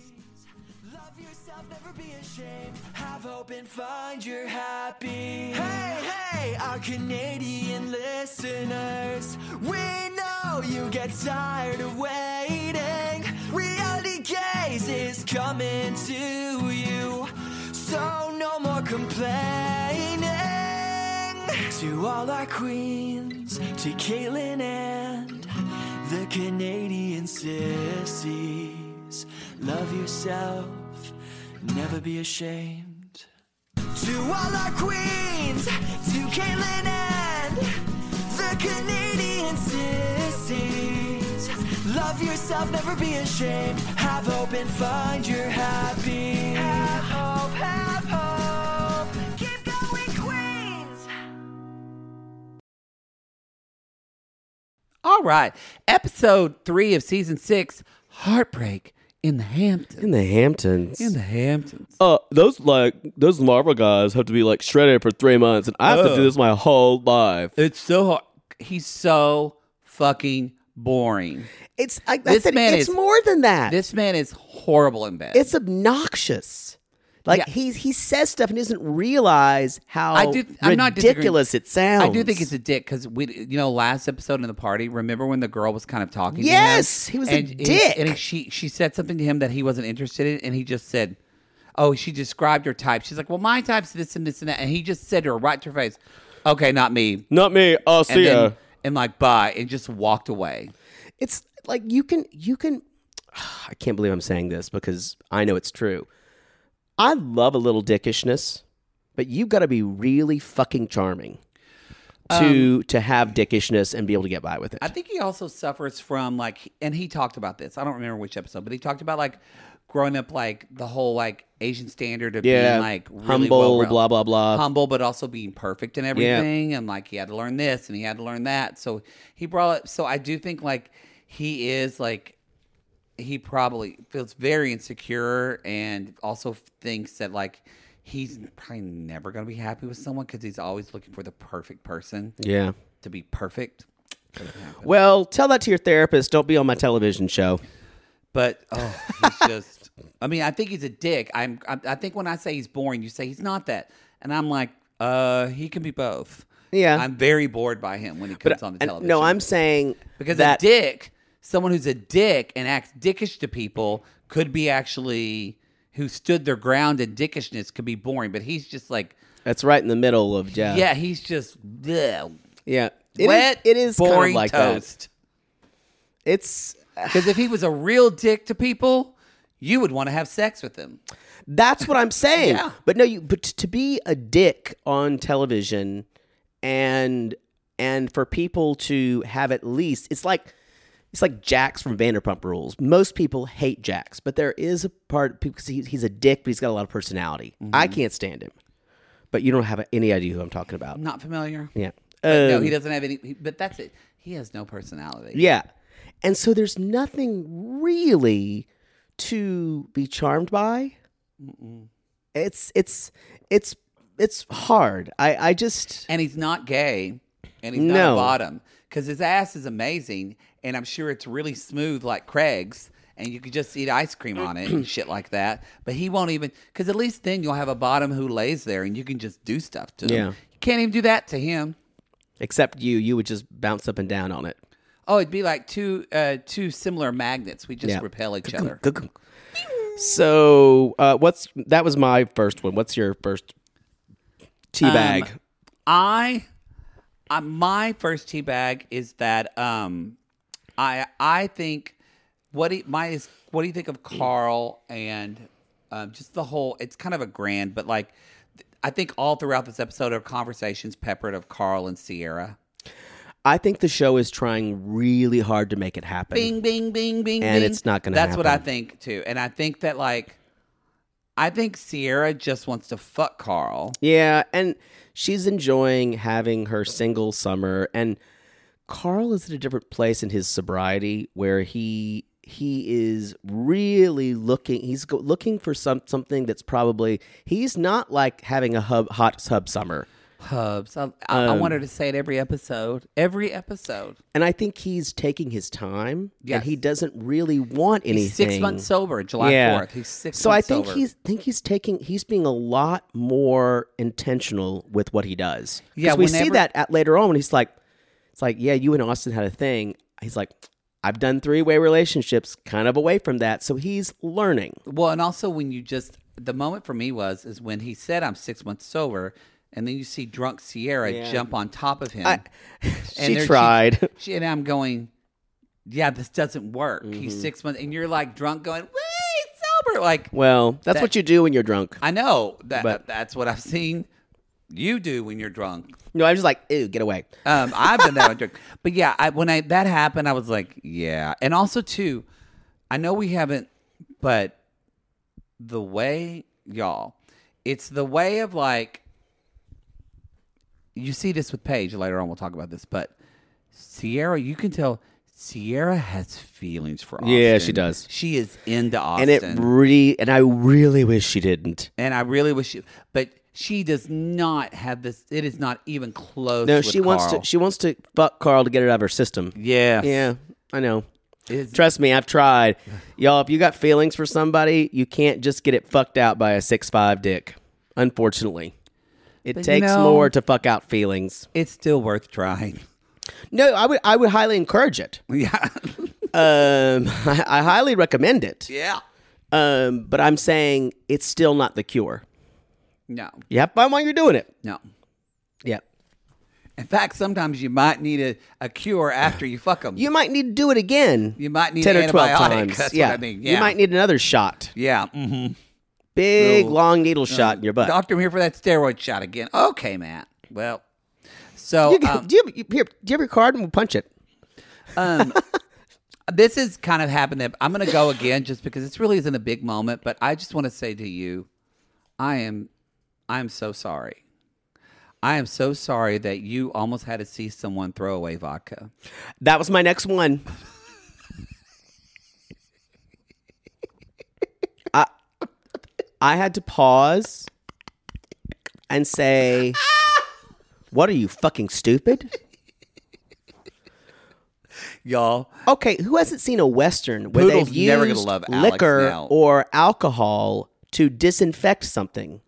Love yourself, never be ashamed. Have hope and find your happy. Hey, hey, our Canadian listeners. We know you get tired of waiting. Reality Gaze is coming to you. So no more complaining. To all our queens, to Caitlin and the Canadian sissies. Love yourself, never be ashamed. To all our queens, to Caitlin and the Canadian sissies. Love yourself, never be ashamed. Have hope and find your happy. Have hope, have hope. Keep going, Queens. All right. Episode three of season six, Heartbreak in the Hamptons. In the Hamptons. In the Hamptons. Uh, those like those Marvel guys have to be like shredded for three months, and I have to do this my whole life. It's so hard. He's so fucking boring. It's I, I This said, man it's is- more than that. This man is horrible in bed. It's obnoxious. Like Yeah. he he says stuff and doesn't realize how I do. I'm not disagreeing. ridiculous it sounds. I do think it's a dick because we, you know, last episode in the party. Remember when the girl was kind of talking? Yes, to him? he was a and he- dick. and he, she she said something to him that he wasn't interested in, and he just said, "Oh, she described her type." She's like, "Well, my type's this and this and that," and he just said to her right to her face, "Okay, not me." Not me. I'll And see then, ya. and like bye, and just walked away. It's like you can you can. I can't believe I'm saying this because I know it's true. I love a little dickishness, but you've got to be really fucking charming to to have dickishness and be able to get by with it. I think he also suffers from like, and he talked about this. I don't remember which episode, but he talked about like growing up, like the whole like Asian standard of Yeah, being like really humble, well- blah, blah, blah. humble, but also being perfect and everything. And like he had to learn this and he had to learn that. So he brought it. So I do think like he is like he probably feels very insecure and also thinks that like he's probably never going to be happy with someone because he's always looking for the perfect person yeah. to be perfect. Doesn't happen. Well, tell that to your therapist. Don't be on my television show. But oh, he's just. I mean, I think he's a dick. I'm. I, I think when I say he's boring, you say he's not that, and I'm like, uh, he can be both. Yeah. I'm very bored by him when he comes But on the and- television. no, I'm saying because that a dick, someone who's a dick and acts dickish to people, could be actually who stood their ground in dickishness could be boring. But he's just like, that's right in the middle of yeah. yeah, he's just bleh, Yeah. It wet, is, it is kind of boring like that. toast. It's Because if he was a real dick to people, you would want to have sex with him. that's what I'm saying. Yeah. But no, you but to be a dick on television and and for people to have at least it's like it's like Jax from Vanderpump Rules. Most people hate Jax, but there is a part because he, he's a dick, but he's got a lot of personality. Mm-hmm. I can't stand him. But you don't have any idea who I'm talking about. I'm not familiar. Yeah. But no, Um, he doesn't have any. he- But that's it. He has no personality. Yeah. And so there's nothing really to be charmed by. Mm-mm. It's it's it's it's hard. I I just And he's not gay, and he's not No. a bottom because his ass is amazing, and I'm sure it's really smooth like Craig's, and you could just eat ice cream on it and shit like that. But he won't even because at least then you'll have a bottom who lays there, and you can just do stuff to him. Yeah. You can't even do that to him. except you you would just bounce up and down on it. Oh, it'd be like two uh, two similar magnets. We just Yeah. repel each other. So uh, what's that was my first one. What's your first tea bag? Um, I, I my first tea bag is that um, I I think what do you, my is what do you think of Carl and um, just the whole? It's kind of a grand, but like I think all throughout this episode are conversations peppered of Carl and Sierra. I think the show is trying really hard to make it happen. Bing, bing, bing, bing, And bing. it's not gonna That's what I happen. think too, and I think that like, I think Sierra just wants to fuck Carl. Yeah, and she's enjoying having her single summer, and Carl is at a different place in his sobriety where he he is really looking. He's go, looking for some something that's probably he's not like having a hub, hot hub summer. Hubs. I, I, I Um, want her to say it every episode. Every episode. And I think he's taking his time, Yes. and he doesn't really want anything. He's six months sober, July Yeah. fourth. He's six So months I think sober. he's think he's taking he's being a lot more intentional with what he does. 'Cause Yeah, we see whenever- that at, later on when he's like, it's like, yeah, you and Austin had a thing. He's like, I've done three way relationships, kind of away from that. So he's learning. Well, and also when you just the moment for me was is when he said I'm six months sober, and then you see drunk Sierra Yeah. jump on top of him. I- and she there tried. She, and I'm going, yeah, this doesn't work. Mm-hmm. He's six months, and you're like drunk, going, wait, sober. Like, Well, that's That- what you do when you're drunk. I know that But- that's what I've seen You do when you're drunk. No, I'm just like, ew, get away. Um, I've done that when drunk. But yeah, I, when I that happened, I was like, yeah. And also too, I know we haven't, but the way, y'all, it's the way of like, you see this with Paige later on. We'll talk about this, but Sierra, you can tell Sierra has feelings for Austin. Yeah, she does. She is into Austin, And it really, and I really wish she didn't. and I really wish, she, but she does not have this. It is not even close. No, with she wants Carl. to. She wants to fuck Carl to get it out of her system. Yeah, Yeah, I know. It's- Trust me, I've tried. Y'all, if you got feelings for somebody, you can't just get it fucked out by a six five dick. Unfortunately, it But you takes know- more to fuck out feelings. It's still worth trying. No, I would. I would highly encourage it. Yeah, Um, I, I highly recommend it. yeah. Um, but I'm saying it's still not the cure. No, You have fun while you're doing it. no. Yeah. In fact, sometimes you might need a, a cure after you fuck them. You might need to do it again. You might need ten an or twelve antibiotic. times. That's yeah. what I mean. You Yeah. might need another shot. Yeah. Mm-hmm. Big Little- long needle shot in your butt. Doctor, I'm here for that steroid shot again. Okay, Matt. Well, so You can- um, do, you have, you, here, do you have your card and we'll punch it? um, this has kind of happened. That I'm going to go again just because this really isn't a big moment. But I just want to say to you, I am, I am so sorry. I am so sorry that you almost had to see someone throw away vodka. That was my next one. I I had to pause and say, "What are you, fucking stupid?" Y'all, Okay, who hasn't seen a Western where Poodle's they've used never gonna love Alex liquor now. or alcohol to disinfect something?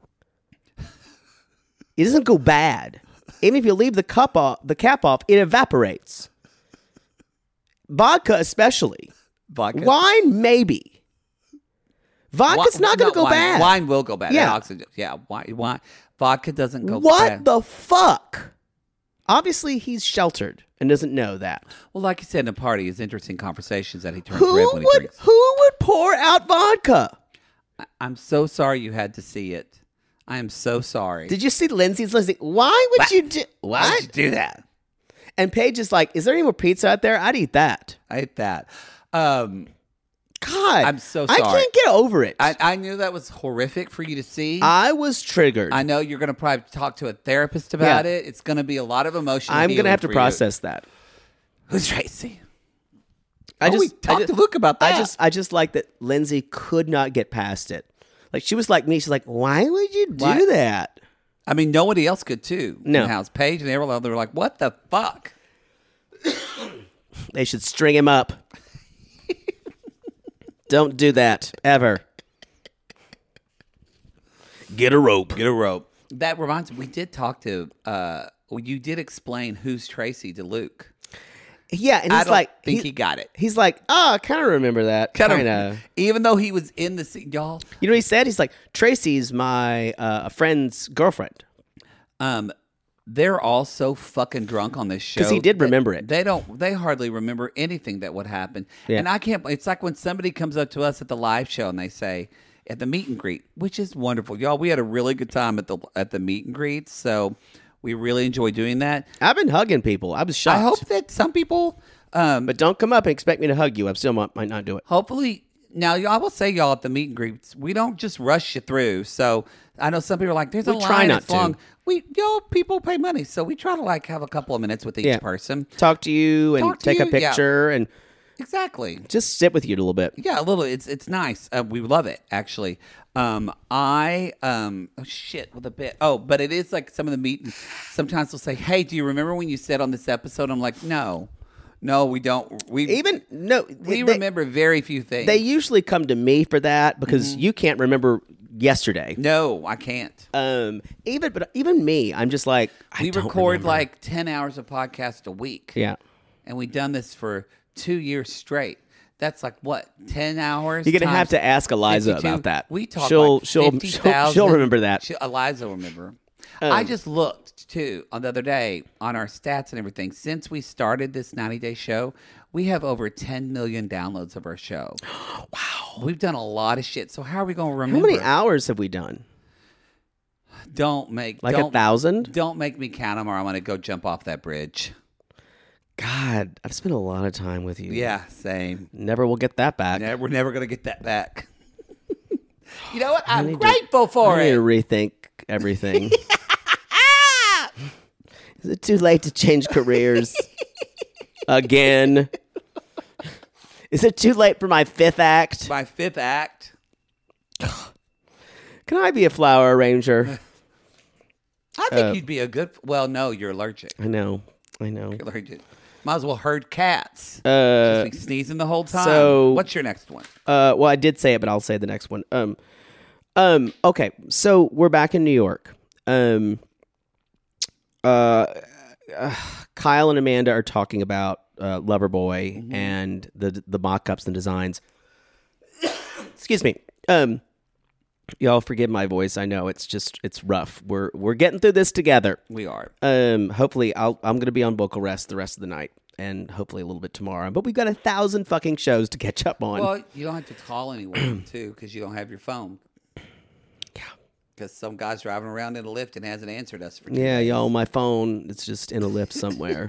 It doesn't go bad. Even if you leave the cup off, the cap off, it evaporates. Vodka, especially. vodka. Wine, maybe. Vodka's Wi- not going to go wine. bad. Wine will go bad. Yeah. Yeah, oxygen. Yeah, wine, wine. Vodka doesn't go What bad. the fuck? Obviously, he's sheltered and doesn't know that. Well, like you said in a party, it's interesting conversations that he turns Who red when he would drinks. who would pour out vodka? I- I'm so sorry you had to see it. I am so sorry. Did you see Lindsay's Lindsay? Why would What? you do Why what? did you do that? And Paige is like, "Is there any more pizza out there? I'd eat that." I ate that. Um, God, I'm so I sorry. can't get over it. I, I knew that was horrific for you to see. I was triggered. I know you're going to probably talk to a therapist about Yeah. it. It's going to be a lot of emotional I'm gonna healing have to for you. process that. Who's Tracy? I Oh, just we talked I just, to Luke about that. I just I just like that Lindsay could not get past it. Like she was like me. She's like, "Why would you do Why- that?" I mean, nobody else could too. No. In the house. Paige and everyone, they were like, what the fuck? They should string him up. Don't do that ever. Get a rope. Get a rope. That reminds me, we did talk to, uh, well, you did explain who's Tracy to Luke. Yeah, and I he's don't like, think he got it. He's like, "Oh, I kind of remember that." Kind Kinda- of. Even though he was in the scene, y'all. You know what he said? He's like, "Tracy's my uh, a friend's girlfriend." Um, they're all so fucking drunk on this show 'Cause he did that remember it. They don't. They hardly remember anything that would happen. Yeah. And I can't. It's like when somebody comes up to us at the live show and they say at the meet and greet, which is wonderful, y'all. We had a really good time at the at the meet and greet, so we really enjoy doing that. I've been hugging people. I was shocked. I hope that some people. Um, but don't come up and expect me to hug you. I still might, might not do it. Hopefully, now I will say, y'all, at the meet and greets, we don't just rush you through. So I know some people are like, "There's a We line try not that's to. long." We, y'all, people pay money, so we try to like have a couple of minutes with each Yeah. person. Talk to you and Talk to take a you, yeah. picture and Exactly. just sit with you a little bit. Yeah, a little. It's it's nice. Uh, we love it actually. Um, I um, oh shit, with a bit. Oh, but it is like some of the meet. Sometimes they'll say, "Hey, do you remember when you said on this episode?" I'm like, "No, no, we don't. We Even no, we they, remember very few things. They usually come to me for that because you can't remember yesterday. no, I can't. Um, even but even me, I'm just like I We don't record remember. like ten hours of podcast a week. yeah. And we've done this for two years straight. That's like what, ten hours? You're gonna have times to ask Eliza fifty-two? about that. We talk She'll- like she'll- fifty she'll- thousand. she'll remember that. She, Eliza will remember. Um, I just looked too on the other day on our stats and everything. Since we started this ninety day show, we have over ten million downloads of our show. Wow. We've done a lot of shit. So how are we going to How remember? many hours have we done? Don't make Like don't, a thousand? Don't make me count them, or I'm going to go jump off that bridge. God, I've spent a lot of time with you. Yeah, same. Never will get that back. Ne- we're never going to get that back. You know what? I'm need to- grateful for I need it. to rethink everything. Is it too late to change careers again? Is it too late for my fifth act? My fifth act. Can I be a flower arranger? I think Uh, you'd be a good. Well, no, you're allergic. I know. I know. You're allergic. Might as well herd cats. Uh, Just be sneezing the whole time. so- What's your next one? Uh, well, I did say it, but I'll say the next one. Um, um, okay, so we're back in New York. Um, uh, uh, Kyle and Amanda are talking about uh, Loverboy Mm-hmm. and the the mock-ups and designs. Excuse me. Um, y'all forgive my voice. I know it's just it's rough. We're we're getting through this together. We are. Um, hopefully, I'll I'm gonna be on vocal rest the rest of the night, and hopefully a little bit tomorrow. But we've got a thousand fucking shows to catch up on. Well, you don't have to call anyone, too, because you don't have your phone. Yeah. Because some guy's driving around in a Lyft and hasn't answered us for two Yeah, days. y'all, my phone, it's just in a lift somewhere.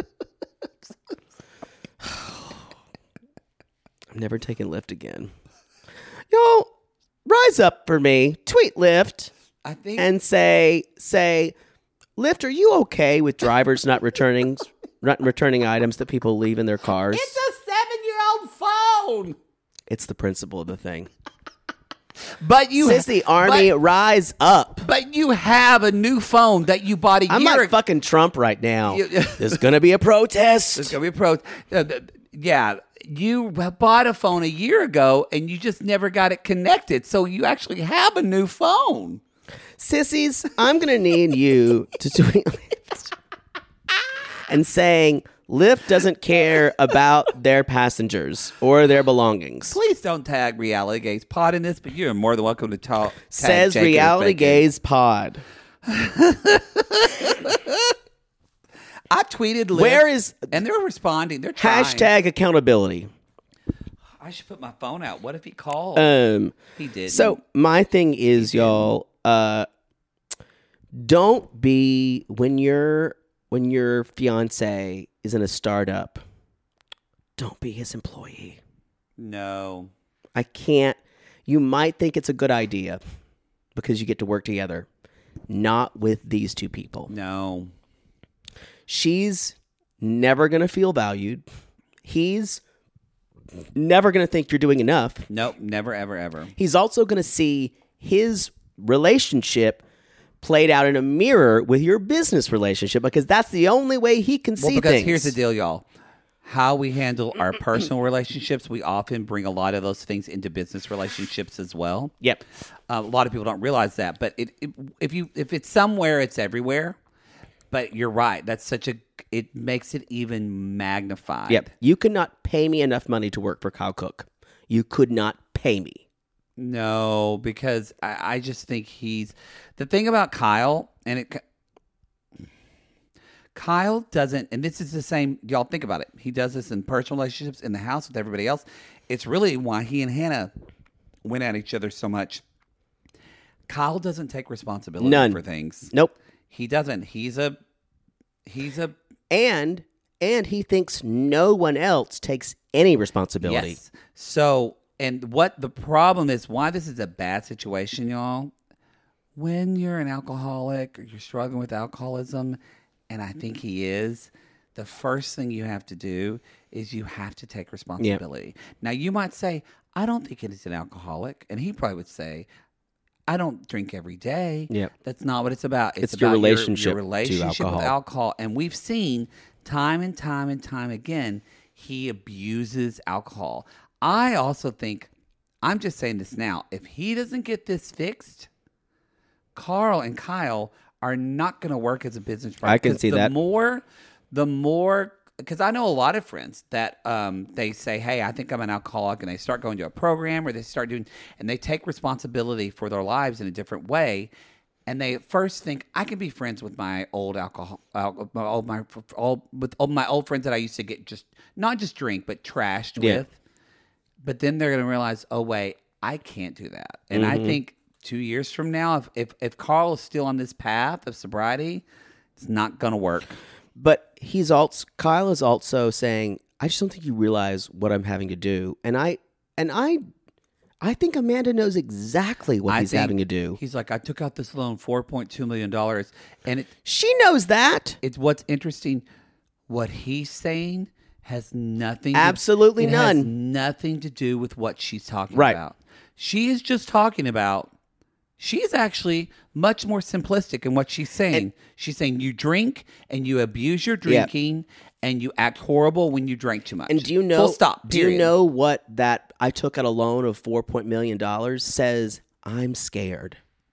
I'm never taking Lyft again. Y'all, rise up for me. Tweet Lyft I think. and say, say, Lyft, are you okay with drivers not returning not returning items that people leave in their cars? It's a seven-year-old phone. It's the principle of the thing. But you, Sissy Army, but, rise up. but you have a new phone that you bought a I'm year like ago. fucking Trump right now. You- There's going to be a protest. There's gonna be a pro. Uh, th- yeah, you bought a phone a year ago and you just never got it connected. So you actually have a new phone. Sissies, I'm going to need you to tweet Lyft and saying Lyft doesn't care about their passengers or their belongings. Please don't tag Reality Gaze Pod in this, but you're more than welcome to talk. tag Says Jake and Reality Bacon. Gaze Pod. I tweeted Lyft, Where is and they're responding. They're trying. hashtag accountability? I should put my phone out. What if he called? Um, he did. So my thing is, y'all, uh, don't be when your when your fiance is in a startup. Don't be his employee. no. I can't. You might think it's a good idea because you get to work together. Not with these two people. No. She's never going to feel valued. He's never going to think you're doing enough. Nope. Never, ever, ever. He's also going to see his relationship played out in a mirror with your business relationship because that's the only way he can Well, see because things. here's the deal, y'all. How we handle our personal relationships, we often bring a lot of those things into business relationships as well. Yep. Uh, a lot of people don't realize that, but it, it, if you if it's somewhere, it's everywhere. But you're right. That's such a. It makes it even magnified. Yep. You could not pay me enough money to work for Kyle Cook. You could not pay me. No, because I, I just think he's the thing about Kyle, and it. Kyle doesn't, and this is the same. Y'all think about it. He does this in personal relationships, in the house with everybody else. It's really why he and Hannah went at each other so much. Kyle doesn't take responsibility None. for things. Nope. He doesn't. He's a. He's a. And and he thinks no one else takes any responsibility. Yes. So, and what the problem is, why this is a bad situation, y'all. When you're an alcoholic or you're struggling with alcoholism, and I think he is, the first thing you have to do is you have to take responsibility. Now, you might say, I don't think it is an alcoholic. And he probably would say, I don't drink every day. Yep. That's not what it's about. It's, It's your about relationship your, to relationship with alcohol. alcohol. And we've seen time and time and time again, he abuses alcohol. I also think, I'm just saying this now, if he doesn't get this fixed, Carl and Kyle are not going to work as a business partner. I can 'Cause see the that. More, the more, because I know a lot of friends that um, they say, hey, I think I'm an alcoholic, and they start going to a program or they start doing, and they take responsibility for their lives in a different way. And they first think, I can be friends with my old alcohol, uh, my old, my, old, with all my old friends that I used to get just, not just drink, but trashed Yeah. with. But then they're going to realize, oh, wait, I can't do that. And I Mhm. think two years from now, if if, if Carl is still on this path of sobriety, it's not going to work. But he's also Kyle is also saying, I just don't think you realize what I'm having to do. And I and I I think Amanda knows exactly what I he's think having to do. He's like, I took out this loan, four point two million dollars. And it, She knows that. it's what's interesting. What he's saying has nothing to, Absolutely it has none. nothing to do with what she's talking Right. about. She is just talking about, she's actually much more simplistic in what she's saying. And- she's saying you drink and you abuse your drinking and you act horrible when you drink too much. And do you know Full stop. Do you period. know what that I took out a loan of four point million dollars says? I'm scared.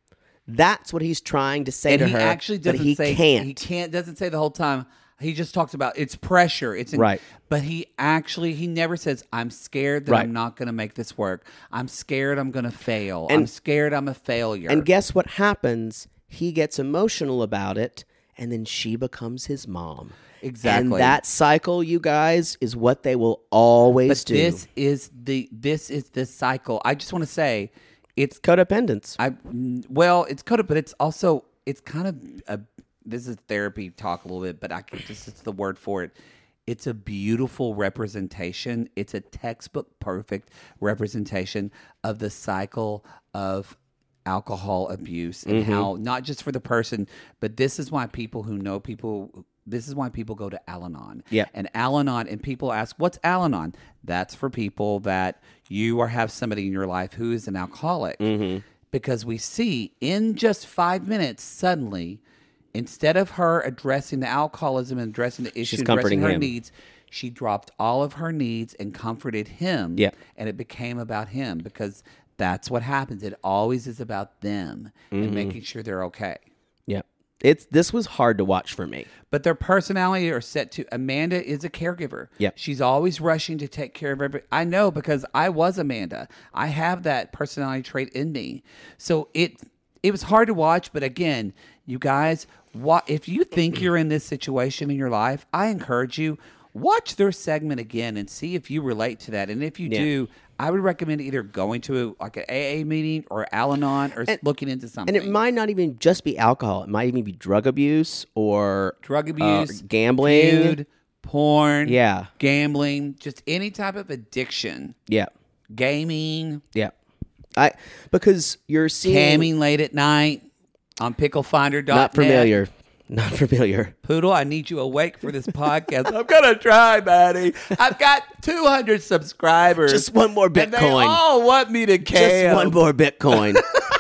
That's what he's trying to say and to he her. actually doesn't but he say can't. he can't doesn't say the whole time. He just talks about it's pressure. It's in, Right. But he actually he never says I'm scared that Right. I'm not going to make this work. I'm scared I'm going to fail. And- I'm scared I'm a failure. And guess what happens? He gets emotional about it, and then she becomes his mom. Exactly. And that cycle, you guys, is what they will always but do. this is the this is the cycle. I just want to say it's Codependence. I well, it's coded, but it's also it's kind of a this is therapy talk a little bit, but I can just it's the word for it. It's a beautiful representation. It's a textbook perfect representation of the cycle of alcohol abuse and Mm-hmm. how not just for the person, but this is why people who know people this is why people go to Al-Anon. Yeah. And Al-Anon, and people ask, what's Al-Anon? That's for people that you or have somebody in your life who is an alcoholic. Mm-hmm. Because we see in just five minutes, suddenly, instead of her addressing the alcoholism and addressing the issue, She's and comforting addressing her him. needs, she dropped all of her needs and comforted him. Yeah. And it became about him because that's what happens. It always is about them and Mm-hmm. making sure they're okay. Yeah. It's this was hard to watch for me. But their personality are set to Amanda is a caregiver. Yep. She's always rushing to take care of everybody. I know because I was Amanda. I have that personality trait in me. So it it was hard to watch, but again, you guys, what if you think you're in this situation in your life, I encourage you watch their segment again and see if you relate to that. And if you Yeah. do, I would recommend either going to like an A A meeting or Al-Anon or And- looking into something. And it might not even just be alcohol. It might even be drug abuse or drug uh, abuse, gambling. feud, porn, Yeah. gambling, just any type of addiction, Yeah. gaming, Yeah. I because you're seeing camming late at night on picklefinder dot net. not familiar. Not familiar. Poodle, I need you awake for this podcast. I'm gonna try, buddy. I've got two hundred subscribers. Just one more and they Bitcoin. all want me to cam. Just one more Bitcoin.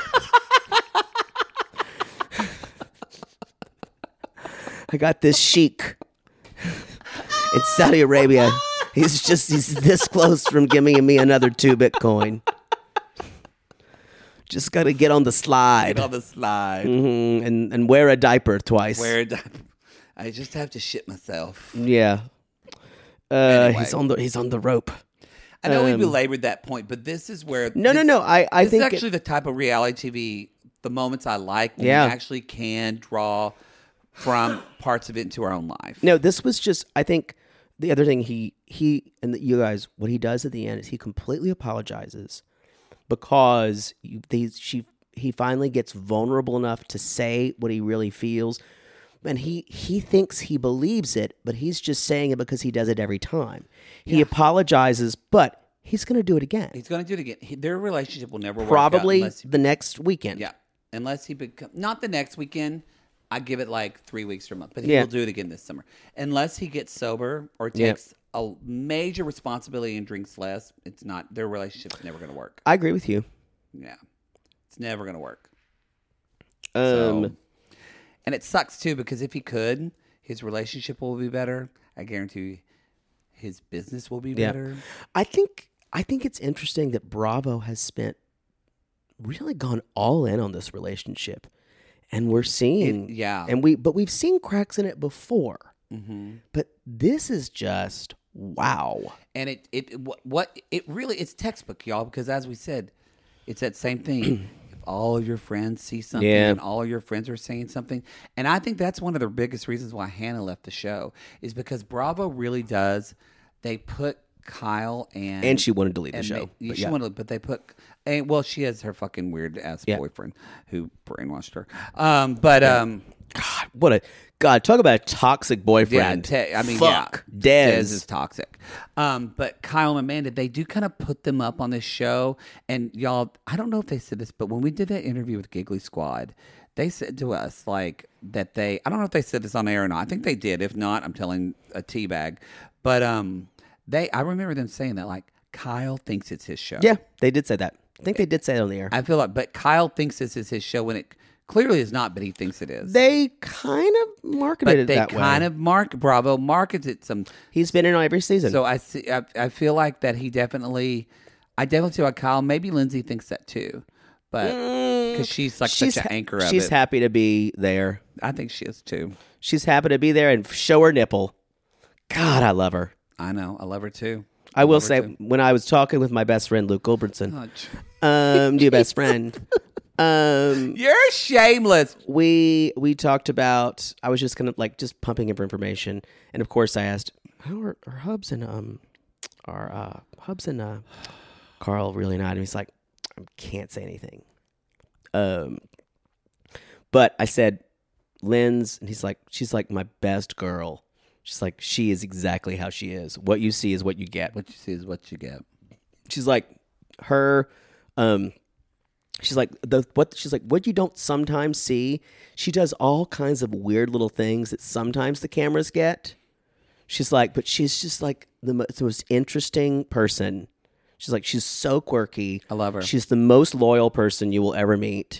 I got this sheik in Saudi Arabia. He's just he's this close from giving me another two Bitcoin. Just got to get on the slide. Get on the slide. Mhm, and and wear a diaper twice. Where a diaper. I just have to shit myself. Yeah. Uh, Anyway. He's on the he's on the rope. I know we Um, belabored that point, but this is where No, no, this- no. I I this think is it- actually the type of reality T V, the moments I like when Yeah. we actually can draw from parts of it into our own life. No, this was just. I think the other thing he he and the, you guys, what he does at the end is he completely apologizes because you, they, she he finally gets vulnerable enough to say what he really feels, and he he thinks he believes it, but he's just saying it because he does it every time. He apologizes, but he's going to do it again, He's going to do it again. He, their relationship will never work out probably unless he, the next weekend. yeah, unless he become not the next weekend. I give it like three weeks or a month, but he Yeah. will do it again this summer unless he gets sober or Yeah. takes a major responsibility and drinks less. It's not their relationship's never going to work. I agree with you. Yeah, it's never going to work. Um, So, and it sucks too because if he could, his relationship will be better. I guarantee you, his business will be Yeah. better. I think I think it's interesting that Bravo has spent really gone all in on this relationship, and we're seeing It- yeah. and we but we've seen cracks in it before, Mm-hmm. but this is just wow. And it it what, what it really it's textbook, y'all. Because as we said, it's that same thing. If all of your friends see something, Yeah. and all of your friends are saying something, and I think that's one of the biggest reasons why Hannah left the show is because Bravo really does. They put Kyle and And she wanted to leave the and show, Ma- but she yeah. wanted, but they put. And, well, she has her fucking weird ass Yeah. boyfriend who brainwashed her. Um, but um, God, what a God! Talk about a toxic yeah, boyfriend. te- I mean, fuck, yeah, Dez. Dez is toxic. Um, but Kyle and Amanda, they do kind of put them up on this show. And y'all, I don't know if they said this, but when we did that interview with Giggly Squad, they said to us like that they. I don't know if they said this on air or not. I think they did. If not, I'm telling a teabag. But um, they. I remember them saying that like Kyle thinks it's his show. Yeah, they did say that. I think they did say it on the air. I feel like, but Kyle thinks this is his show when it clearly is not, but he thinks it is. They kind of marketed but it they that kind way. of mark Bravo markets it some. He's been in every season. So I see. I, I feel like that he definitely. I definitely see why Kyle. Maybe Lindsay thinks that too, but because she's like she's such an ha- anchor of She's it. happy to be there. I think she is too. She's happy to be there and show her nipple. God, I love her. I know. I love her too. I will love her say, too. when I was talking with my best friend Luke Gulbranson, Oh, j- um, new best friend, um, You're shameless. we we talked about. I was just gonna like just pumping him for information, and of course I asked, "How are, are Hubs and um, are uh, Hubs and uh, Carl really not?" And he's like, "I can't say anything." Um, but I said, "Lynn's," and he's like, "She's like my best girl." She's like, she is exactly how she is. What you see is what you get. What you see is what you get. She's like her um she's like the what she's like what you don't sometimes see. She does all kinds of weird little things that sometimes the cameras get. She's like, but she's just like the most, the most interesting person. She's like, she's so quirky. I love her. She's the most loyal person you will ever meet.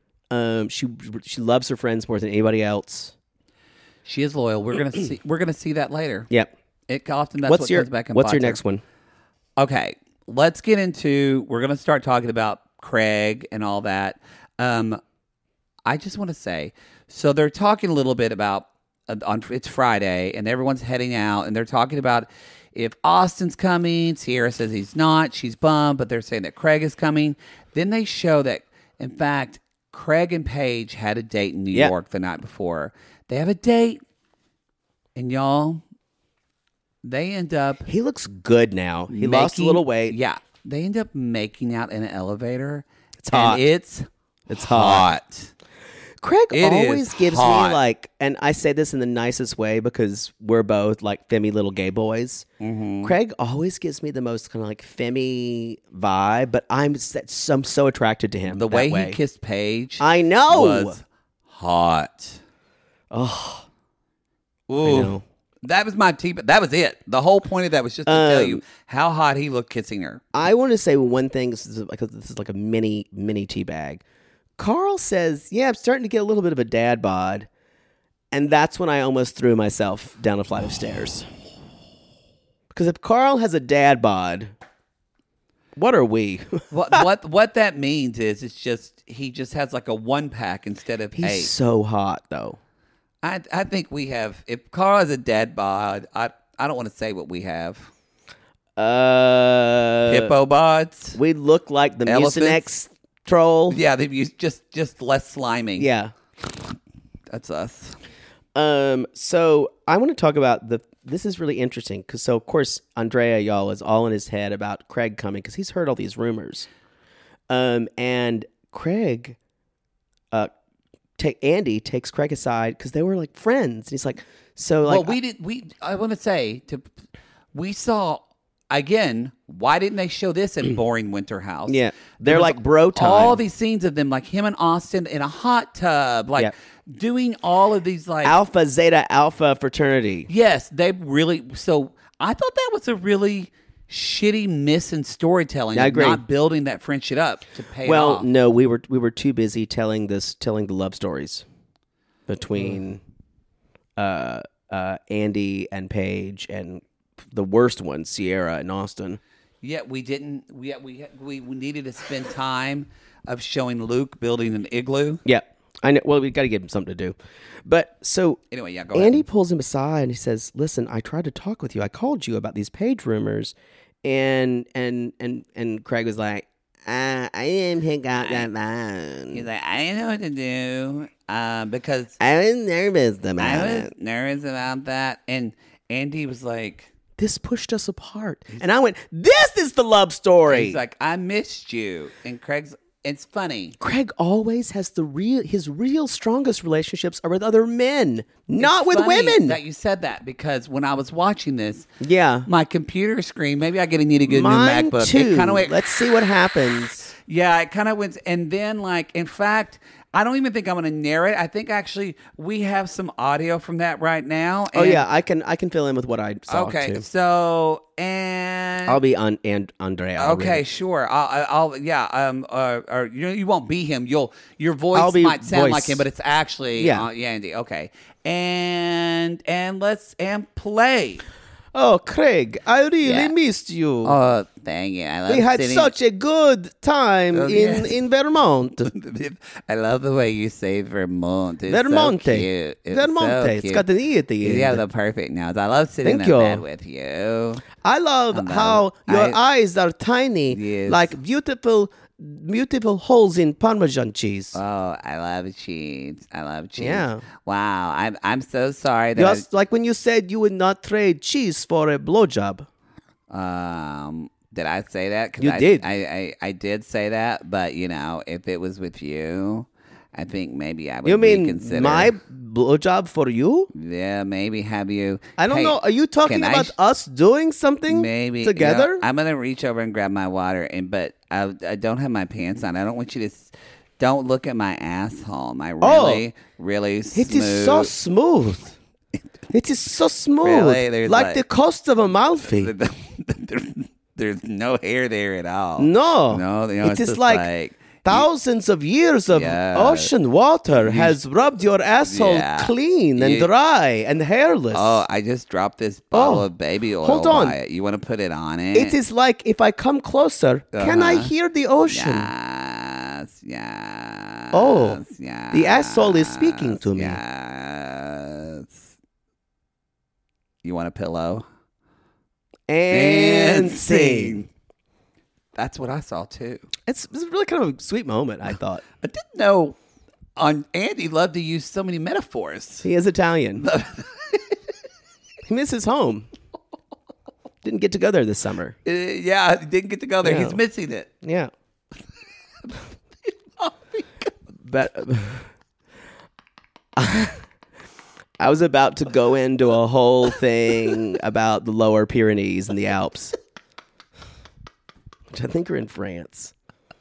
Um she she loves her friends more than anybody else. She is loyal. We're gonna see. We're gonna see that later. Yep. It often that's what's what your comes back and what's your bites her. next one? Okay, let's get into. We're going to start talking about Craig and all that. Um, I just want to say, so they're talking a little bit about uh, on it's Friday and everyone's heading out and they're talking about if Austin's coming. Sierra says he's not. She's bummed, but they're saying that Craig is coming. Then they show that, in fact, Craig and Paige had a date in New Yep. York the night before. They have a date, and y'all, they end up. He looks good now. He making, lost a little weight. Yeah. They end up making out in an elevator. It's hot. And it's It's hot. Craig It always is gives hot. me like, and I say this in the nicest way because we're both like femmy little gay boys. Mm-hmm. Craig always gives me the most kind of like femmy vibe, but I'm so, I'm so attracted to him. The that way, way he kissed Paige. I know. Was hot. Oh, Ooh. I know. That was my tea. That was it. The whole point of that was just to tell Um, you how hot he looked kissing her. I want to say one thing. This is like a, this is like a mini mini tea bag. Carl says, "Yeah, I'm starting to get a little bit of a dad bod," and that's when I almost threw myself down a flight of stairs. Because if Carl has a dad bod, what are we? What what what that means is it's just he just has like a one pack instead of He's eight. so hot, though. I I think we have. If Carl has a dad bod, I I don't want to say what we have. Uh, Hippo bods. We look like the Elephants? Mucinex troll. Yeah, they've used just just less sliming. Yeah. That's us. Um. So I want to talk about the. This is really interesting because so of course Andrea y'all is all in his head about Craig coming because he's heard all these rumors. Um. And Craig, uh, take Andy takes Craig aside because they were like friends, and he's like, so like well, we did. We I want to say to we saw again. Why didn't they show this in Boring Winter House? Yeah. There They're was like bro time. All these scenes of them, like him and Austin in a hot tub, like Yeah. doing all of these, like Alpha Zeta Alpha fraternity. yes, they really. So I thought that was a really shitty miss in storytelling. I of agree. Not building that friendship up to pay it Well, off. no, we were we were too busy telling this telling the love stories between uh, uh, Andy and Paige and the worst one, Sierra and Austin. Yet we didn't. We we we we needed to spend time of showing Luke building an igloo. Yeah, I know. Well, we got to give him something to do. But so Anyway, yeah, go Andy ahead. pulls him aside and he says, "Listen, I tried to talk with you. I called you about these Paige rumors," and and and and Craig was like, uh, "I didn't pick out that line. He's like, I didn't know what to do uh, because I was nervous about I was it." nervous about that. And Andy was like, this pushed us apart. And I went, this is the love story. He's like, I missed you. And Craig's, it's funny. Craig always has the real, his real strongest relationships are with other men, not It's with funny women. that you said that, because when I was watching this, Yeah. my computer screen, maybe I get a need to get a Mine new MacBook. too. It kind of went, Let's see what happens. yeah, it kind of went, and then like, in fact, I don't even think I'm going to narrate. I think actually we have some audio from that right now. Oh and- yeah, I can I can fill in with what I saw Okay, too. so and I'll be on and Andre. I'll read okay, it. sure. I'll, I'll yeah. Um, uh, or you know, you won't be him. You'll your voice I'll be might sound voice. like him, but it's actually Yeah. uh, Andy. Okay, and and let's and play. Oh, Craig, I really Yeah. missed you. Oh, dang it! I love we had sitting- such a good time Oh, in, yes. in Vermont. I love the way you say Vermont. It's Vermonte. so cute. It's Vermonte. So It's cute. got an E at the end. You have the perfect nose. I love sitting Thank in you. bed with you. I love I love- how your I- eyes are tiny, Yes. like beautiful, beautiful holes in Parmesan cheese. Oh, I love cheese. I love cheese. Yeah. Wow. I'm I'm so sorry that Just like when you said you would not trade cheese for a blowjob. I, um did I say that? 'Cause You I, did. I, I I did say that, but you know, if it was with you, I think maybe I would You mean reconsider. my blowjob for you? Yeah, maybe have you. I don't Hey, know. Are you talking can I about sh- us doing something Maybe together? You know, I'm gonna reach over and grab my water, and but I, I don't have my pants on. I don't want you to. s- Don't look at my asshole. My really, really smooth. It is so smooth. It is so smooth. Really? There's like, like- the cost of Amalfi. There's, there's no hair there at all. No. no, you know, it it's is just like, like thousands of years of Yeah. ocean water has rubbed your asshole Yeah. clean and You- dry and hairless. Oh, I just dropped this bottle Oh, of baby oil. hold on. by it. You want to put it on it? It is like if I come closer, can I Uh-huh. hear the ocean? Yes, yes. Oh, yes, the asshole is speaking to me. Yes. You want a pillow? And sing. That's what I saw too. It's, it's really kind of a sweet moment, I thought. I didn't know. On Andy loved to use so many metaphors. He is Italian. He misses home. Didn't get to go there this summer. Uh, yeah, he didn't get to go there. Yeah. He's missing it. Yeah. But I was about to go into a whole thing about the Lower Pyrenees and the Alps, which I think are in France.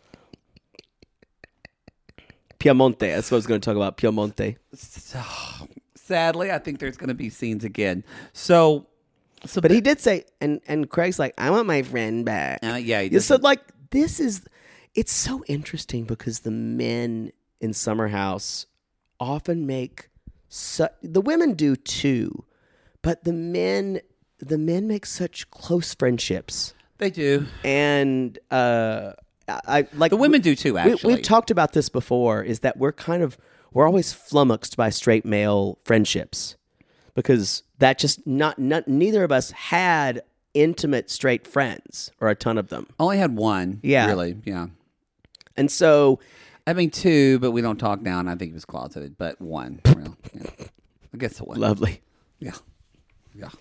Piemonte. That's what I was going to talk about. Piemonte. So, sadly, I think there's going to be scenes again. So, so But he did say, and, and Craig's like, I want my friend back. Uh, yeah, he Yeah, so doesn't- like this is, it's so interesting because the men in Summer House often make, su- the women do too, but the men, the men make such close friendships. they do. And uh, I like The women do too, we- actually. we've talked about this before. Is that we're kind of we're always flummoxed by straight male friendships because that just not, not neither of us had intimate straight friends or a ton of them. Only had one. Yeah. Really. Yeah. And so I mean, two, but we don't talk now, and I think he was closeted, but one. Well, yeah. I guess the one. lovely. Yeah. Yeah.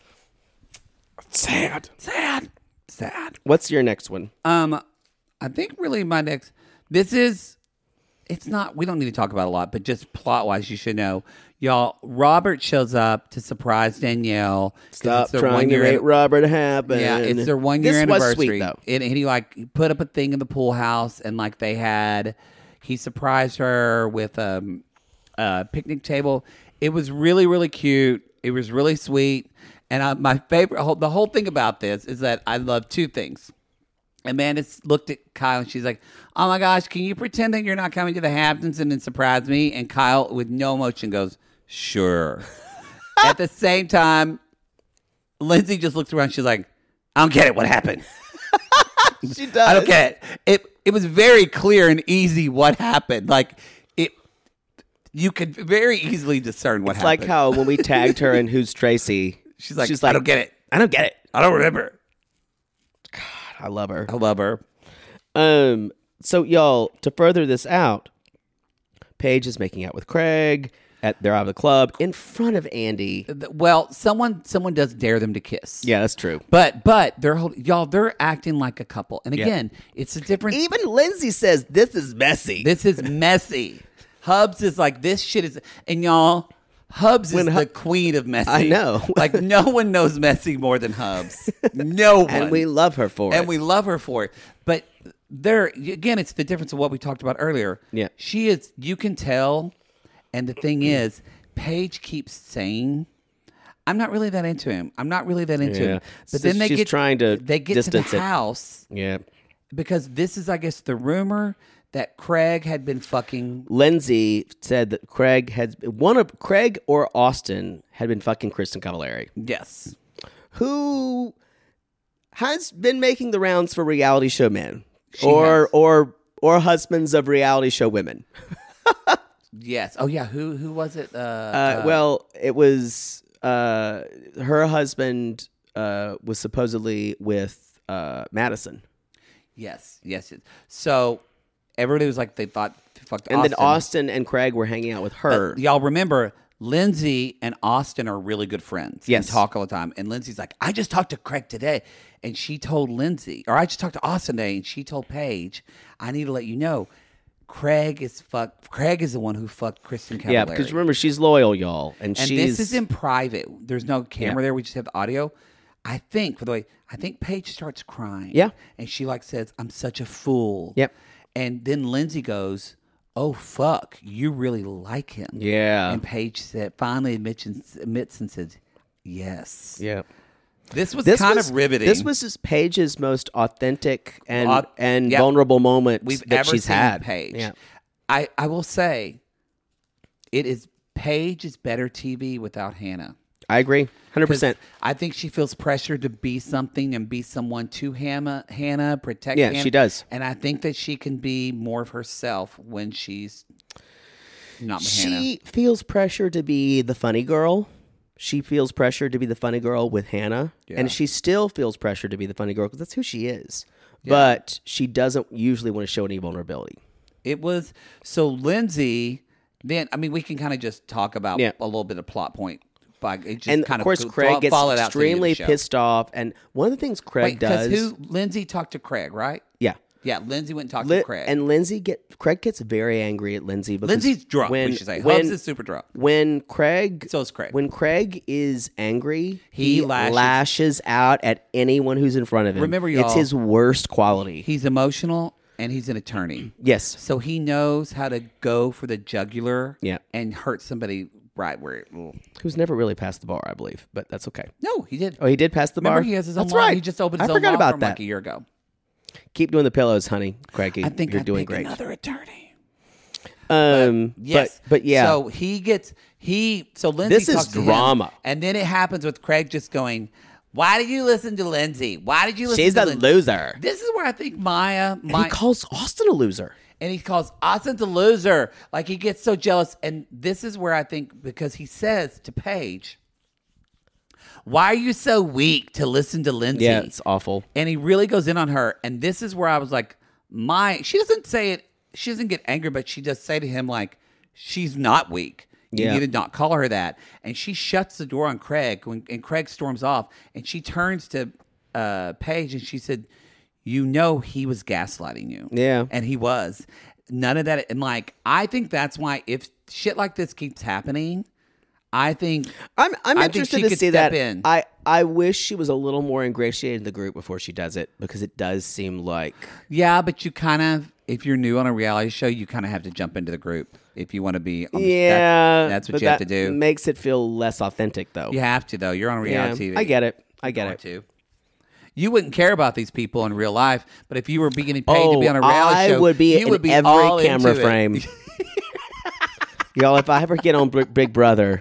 Sad. Sad. Sad. What's your next one? Um, I think really my next, this is, it's not, we don't need to talk about it a lot, but just plot wise, you should know. Y'all, Robert shows up to surprise Danielle. 'cause Stop it's their trying to one-year make an- Robert happen. Yeah, it's their one year this anniversary. Was sweet, though. And, and he like put up a thing in the pool house, and like they had, he surprised her with um, a picnic table. It was really, really cute. It was really sweet. And I, my favorite, whole, the whole thing about this is that I love two things. Amanda looked at Kyle and she's like, "Oh my gosh, can you pretend that you're not coming to the Hamptons and then surprise me?" And Kyle, with no emotion, goes, "Sure." At the same time, Lindsay just looks around. She's like, "I don't get it. What happened?" She does. I don't get it. It it was very clear and easy what happened. Like it, you could very easily discern what It's happened. like how when we tagged her in Who's Tracy, she's like, she's "I like, don't get it. I don't get it. I don't remember." I love her. I love her. Um. So y'all, to further this out, Paige is making out with Craig. at they're out of the club in front of Andy. Well, someone someone does dare them to kiss. Yeah, that's true. But but they're hold, y'all they're acting like a couple. And again, yeah. it's a different. Even Lindsay says this is messy. This is messy. Hubs is like this shit is, and y'all. Hubs when is Hub- the queen of messy. I know. Like, no one knows messy more than Hubs. No one. And we love her for and it. And we love her for it. But there, again, it's the difference of what we talked about earlier. Yeah. She is, you can tell, and the thing is, Paige keeps saying, I'm not really that into him. I'm not really that into yeah. him. But so then they she's get, trying to they get to distance the it. house. Yeah. Because this is, I guess, the rumor that Craig had been fucking. Lindsay said that Craig had one of Craig or Austin had been fucking Kristen Cavallari. Yes, who has been making the rounds for reality show men She or has. or or husbands of reality show women. Yes. Oh yeah. Who who was it? Uh, Uh, uh, well, it was uh, her husband uh, was supposedly with uh, Madison. Yes. Yes. yes. So. Everybody was like, they thought, fucked And Austin. then Austin and Craig were hanging out with her. But y'all remember, Lindsay and Austin are really good friends. Yes. And talk all the time. And Lindsay's like, I just talked to Craig today. And she told Lindsay, or I just talked to Austin today. And she told Paige, I need to let you know, Craig is fuck. Craig is the one who fucked Kristen Cavallari. Yeah, because remember, she's loyal, y'all. And, And she's... this is in private. There's no camera Yeah. there. We just have the audio. I think, by the way, I think Paige starts crying. Yeah. And she like says, I'm such a fool. Yep. And then Lindsay goes, oh, fuck, you really like him. Yeah. And Paige said, finally admits, admits and says, yes. Yeah. This was This kind was, of riveting. This was just Paige's most authentic and Au- and yeah. vulnerable moment we've that ever she's seen had. Paige. Yeah. I, I will say, it is Paige is better T V without Hannah. I agree, one hundred percent. I think she feels pressure to be something and be someone to Hannah, Hannah protect Yeah, Hannah. she does. And I think that she can be more of herself when she's not with Hannah. She feels pressure to be the funny girl. She feels pressure to be the funny girl with Hannah. Yeah. And she still feels pressure to be the funny girl because that's who she is. Yeah. But she doesn't usually want to show any vulnerability. It was, so Lindsay, then, I mean, we can kind of just talk about Yeah. a little bit of plot point. By, it just And kind of course, go- Craig gets follow it out to the end of the extremely show. pissed off. And one of the things Craig Wait, 'cause does. who, Lindsay talked to Craig, right? Yeah. Yeah, Lindsay went and talked Li- to Craig. And Lindsay get Craig gets very angry at Lindsay because Lindsay's drunk, When, we should say. when, Hubs is super drunk. When Craig, So is Craig. When Craig is angry, He he, lashes- lashes. out at anyone who's in front of him. Remember, y'all, it's his worst quality. He's emotional and he's an attorney. Yes. So he knows how to go for the jugular Yeah. and hurt somebody right where it will. Who's never really passed the bar, I believe, but that's okay. No, he did. Oh, he did pass the Remember, bar. he has his own That's law. right. He just opened his I own forgot law about firm that. like a year ago. Keep doing the pillows, honey, Craigie. I think you're I doing pick great. another attorney. Um, Yes, but but yeah. So he gets he. So Lindsay This is talks to him, drama. and then it happens with Craig just going, "Why did you listen to Lindsay? Why did you listen She's to a Lindsay?" loser. This is where I think Maya. And Maya he calls Austin a loser. and he calls Austin the loser. Like he gets so jealous. And this is where I think, because he says to Paige, why are you so weak to listen to Lindsay? Yeah, it's awful. And he really goes in on her. And this is where I was like, my, she doesn't say it, she doesn't get angry, but she does say to him, like, she's not weak. You Yeah. need to not call her that. And she shuts the door on Craig, when, and Craig storms off. And she turns to uh, Paige and she said, you know he was gaslighting you. Yeah. And he was. None of that. And like, I think that's why if shit like this keeps happening, I think I'm I'm I think interested she to could see step that. in. I I wish she was a little more ingratiated in the group before she does it, because it does seem like Yeah, but you kind of, if you're new on a reality show, you kind of have to jump into the group if you want to be. On the, yeah, that's, that's what but you have that to do. Makes it feel less authentic, though. You have to, though. You're on reality Yeah, T V. I get it. I get You it. want to. You wouldn't care about these people in real life, but if you were being paid to be on a Oh, reality I show, would be you in would be every all camera into it. frame. Y'all, if I ever get on Big Big Brother,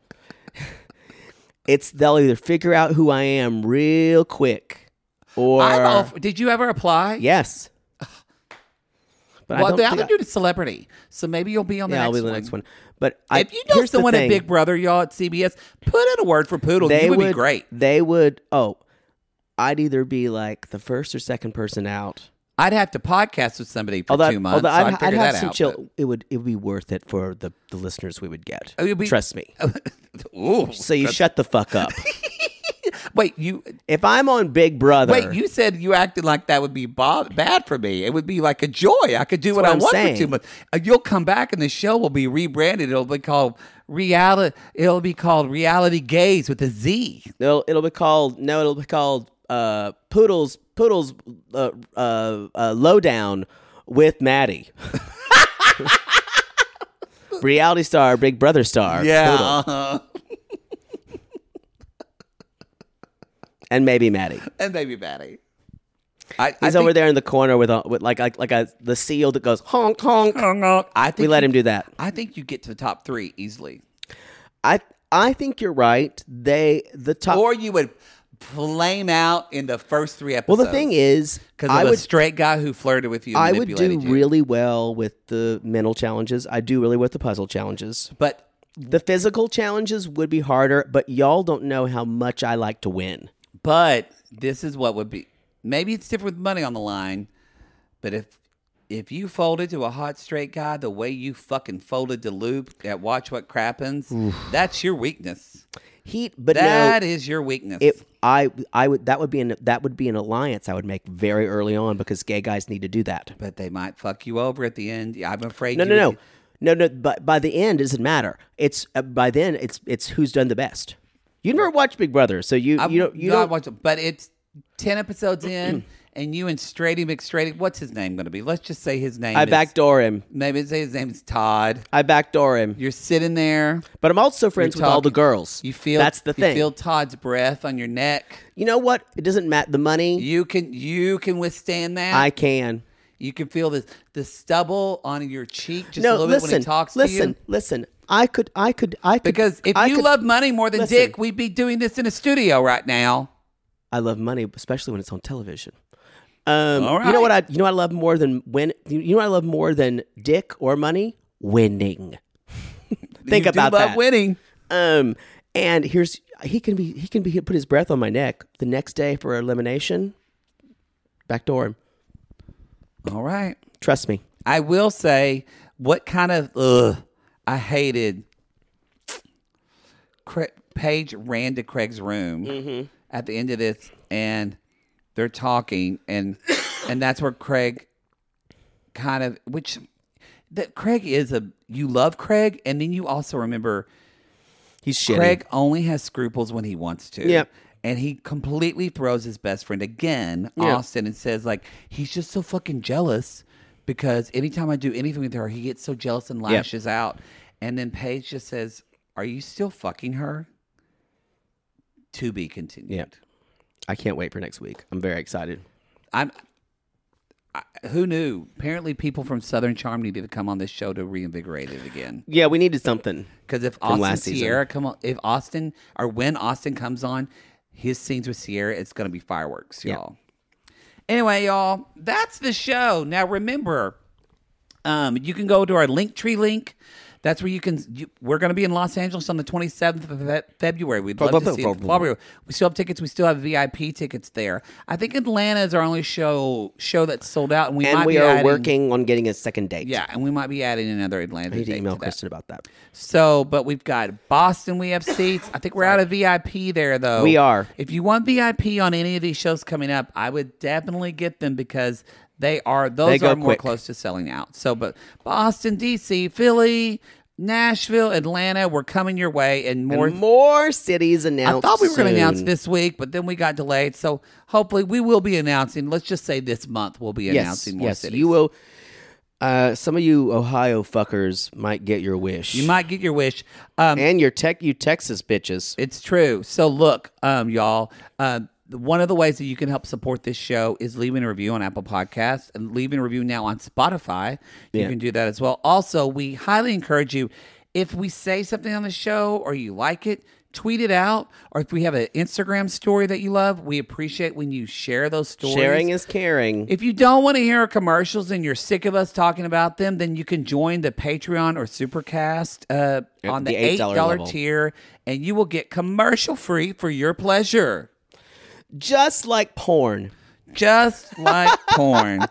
it's they'll either figure out who I am real quick, or I'm all for- did you ever apply? yes. But I Well, don't the think other I- dude is celebrity, so maybe you'll be on the yeah, I'll next be the one. next one. But I, If you know here's the someone at thing. Big Brother, y'all at C B S, put in a word for Poodle. they You would, be great. They would. Oh, I'd either be like the first or second person out, I'd have to podcast with somebody for although, two months. although so I'd, I'd I'd figure have that some out. chill. but- It would it would be worth it for the, the listeners we would get. Oh, it'd be- Trust me. Ooh, So you shut the fuck up. wait, you If I'm on Big Brother, wait. You said you acted like that would be bo- bad for me. It would be like a joy. I could do what, what I I'm want saying. for two months. Uh, You'll come back and the show will be rebranded. It'll be called reality. It'll be called Reality Gaze with a Z. it'll it'll be called no, it'll be called uh, Poodles Poodles uh, uh, uh, Lowdown with Maddie. Reality star, Big Brother star, Poodle. uh-huh. and maybe Maddie. and maybe Maddie. I, He's I over think, there in the corner with a, with like like like a the seal that goes honk honk. I think We let you- him do that. I think you get to the top three easily, I I think you're right. They the top. or you would flame out in the first three well, episodes. the thing is, because of I a would straight guy who flirted with you. And I would do manipulated you. really well with the mental challenges. I do really with the puzzle challenges. but The physical challenges would be harder, but y'all don't know how much I like to win. but this is what would be. Maybe it's different with money on the line, but if if you folded to a hot straight guy the way you fucking folded to Luke at Watch What Crappens, that's your weakness. Heat, but That no, is your weakness. if I I would that would be an that would be an alliance I would make very early on because gay guys need to do that. but they might fuck you over at the end. I'm afraid. No, you no, no, would- no, no. But by the end, it doesn't matter. It's uh, by then it's it's who's done the best. You never watched Big Brother, so you I've you don't you not don't watched it, but it's ten episodes in, and you and Straighty McStraighty. What's his name going to be? Let's just say his name. I is, backdoor him. Maybe say his name is Todd. I backdoor him. You're sitting there. But I'm also friends you're with all the talking- girls. You feel that's the you thing. feel Todd's breath on your neck. You know what? It doesn't matter. The money, You can you can withstand that. I can. You can feel the the stubble on your cheek just a No, little listen, bit when he talks listen, to you. listen. I could, I could, I could. Because if I you could- love money more than listen. Dick, we'd be doing this in a studio right now. I love money, especially when it's on television. Um, All You know what? I, right. you know what I love more than when. You know what I love more than Dick or money? Winning. Think You about do love that. winning. Um, and here's he can be he can be put his breath on my neck the next day for elimination. Backdoor him. All right. Trust me. I will say, what kind of ugh, I hated. Cra- Paige ran to Craig's room Mm-hmm. at the end of this, and they're talking, and and that's where Craig kind of which that Craig is a you love Craig, and then you also remember He's shitty. Craig only has scruples when he wants to. Yep. And he completely throws his best friend again, Yeah. Austin, and says like he's just so fucking jealous because anytime I do anything with her, he gets so jealous and lashes out. And then Paige just says, "Are you still fucking her?" To be continued. Yep. I can't wait for next week. I'm very excited. I'm. I, who knew? Apparently, people from Southern Charm needed to come on this show to reinvigorate it again. Yeah, we needed something. Because if From Austin last season. Sierra come on, if Austin or when Austin comes on, his scenes with Sierra, it's going to be fireworks, Yeah. y'all. Anyway, y'all, that's the show. Now remember, um, you can go to our Linktree link. That's where you can. You, we're going to be in Los Angeles on the twenty-seventh of Fe- February. We'd love to see you. We still have tickets. We still have V I P tickets there. I think Atlanta is our only show show that's sold out, and we and might we be are adding, working on getting a second date. Yeah, and we might be adding another Atlanta I need to date email to that. Kristen about that. So, but we've got Boston. We have seats. I think we're out of V I P there, though. We are. If you want V I P on any of these shows coming up, I would definitely get them because they are those They go are more quick. close to selling out. So, but Boston, D C, Philly, Nashville, Atlanta, we're coming your way, and more. And more cities I announced. thought we were going to announce soon. this week, but then we got delayed. So hopefully, we will be announcing. Let's just say this month we'll be Yes, announcing more yes, cities. you will. Uh, some of you Ohio fuckers might get your wish. You might get your wish. Um, and your tech, you Texas bitches. It's true. So look, um, y'all, uh, one of the ways that you can help support this show is leaving a review on Apple Podcasts and leaving a review now on Spotify. You Yeah. can do that as well. Also, we highly encourage you, if we say something on the show or you like it, tweet it out. Or if we have an Instagram story that you love, we appreciate when you share those stories. Sharing is caring. If you don't want to hear our commercials and you're sick of us talking about them, then you can join the Patreon or Supercast uh, At on the, the eight eight dollar dollar level. tier, and you will get commercial free for your pleasure. Just like porn. Just like porn.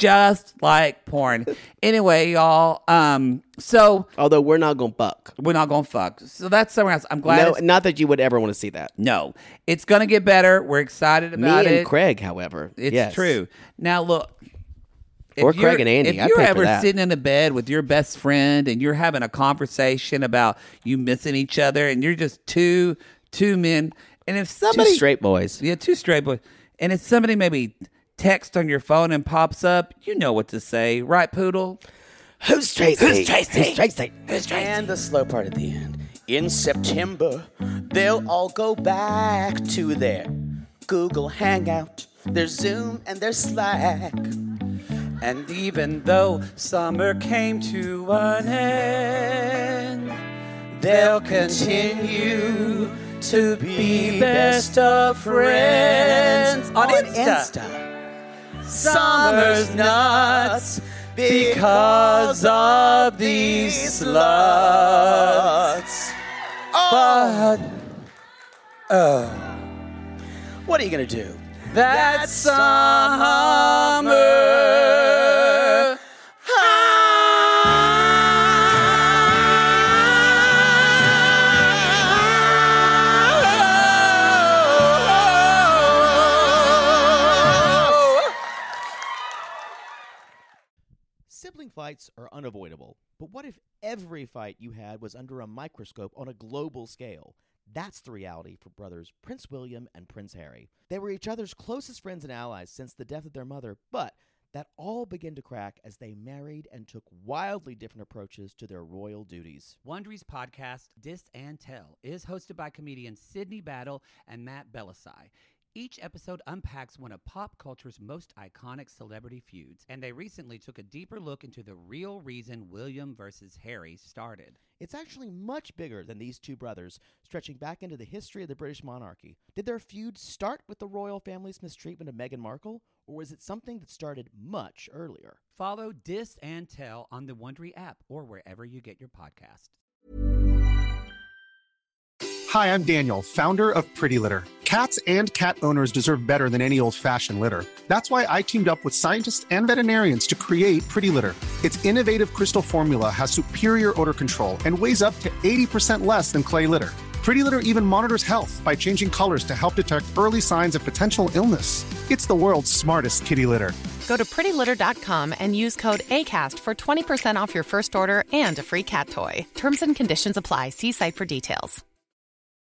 just like porn. Anyway, y'all. Um, so Although we're not gonna fuck. we're not gonna fuck. So that's somewhere else. I'm glad. No, it's, not that you would ever want to see that. no, it's gonna get better. We're excited Me about and it. Craig, however, It's yes. true. Now look. If Or you're- Craig and Andy, If I'd you're pay for ever that. sitting in a bed with your best friend and you're having a conversation about you missing each other, and you're just two two men, and if Two somebody straight boys. yeah, two straight boys, and if somebody maybe text on your phone and pops up, you know what to say, right, Poodle? Who's Tracy? Who's Tracy? Who's Tracy? Who's Tracy? And the slow part at the end. In September, they'll all go back to their Google Hangout, their Zoom, and their Slack. And even though summer came to an end, they'll continue to be best of friends on Insta. Summer's nuts because of these sluts. But, oh, what are you gonna do? That summer. Sibling fights are unavoidable, but what if every fight you had was under a microscope on a global scale? That's the reality for brothers Prince William and Prince Harry. They were each other's closest friends and allies since the death of their mother, but that all began to crack as they married and took wildly different approaches to their royal duties. Wondery's podcast, Dis and Tell, is hosted by comedians Sydney Battle and Matt Belisai. Each episode unpacks one of pop culture's most iconic celebrity feuds, and they recently took a deeper look into the real reason William versus Harry started. It's actually much bigger than these two brothers, stretching back into the history of the British monarchy. Did their feud start with the royal family's mistreatment of Meghan Markle, or was it something that started much earlier? Follow Dis and Tell on the Wondery app or wherever you get your podcasts. Hi, I'm Daniel, founder of Pretty Litter. Cats and cat owners deserve better than any old-fashioned litter. That's why I teamed up with scientists and veterinarians to create Pretty Litter. Its innovative crystal formula has superior odor control and weighs up to eighty percent less than clay litter. Pretty Litter even monitors health by changing colors to help detect early signs of potential illness. It's the world's smartest kitty litter. Go to pretty litter dot com and use code ACAST for twenty percent off your first order and a free cat toy. Terms and conditions apply. See site for details.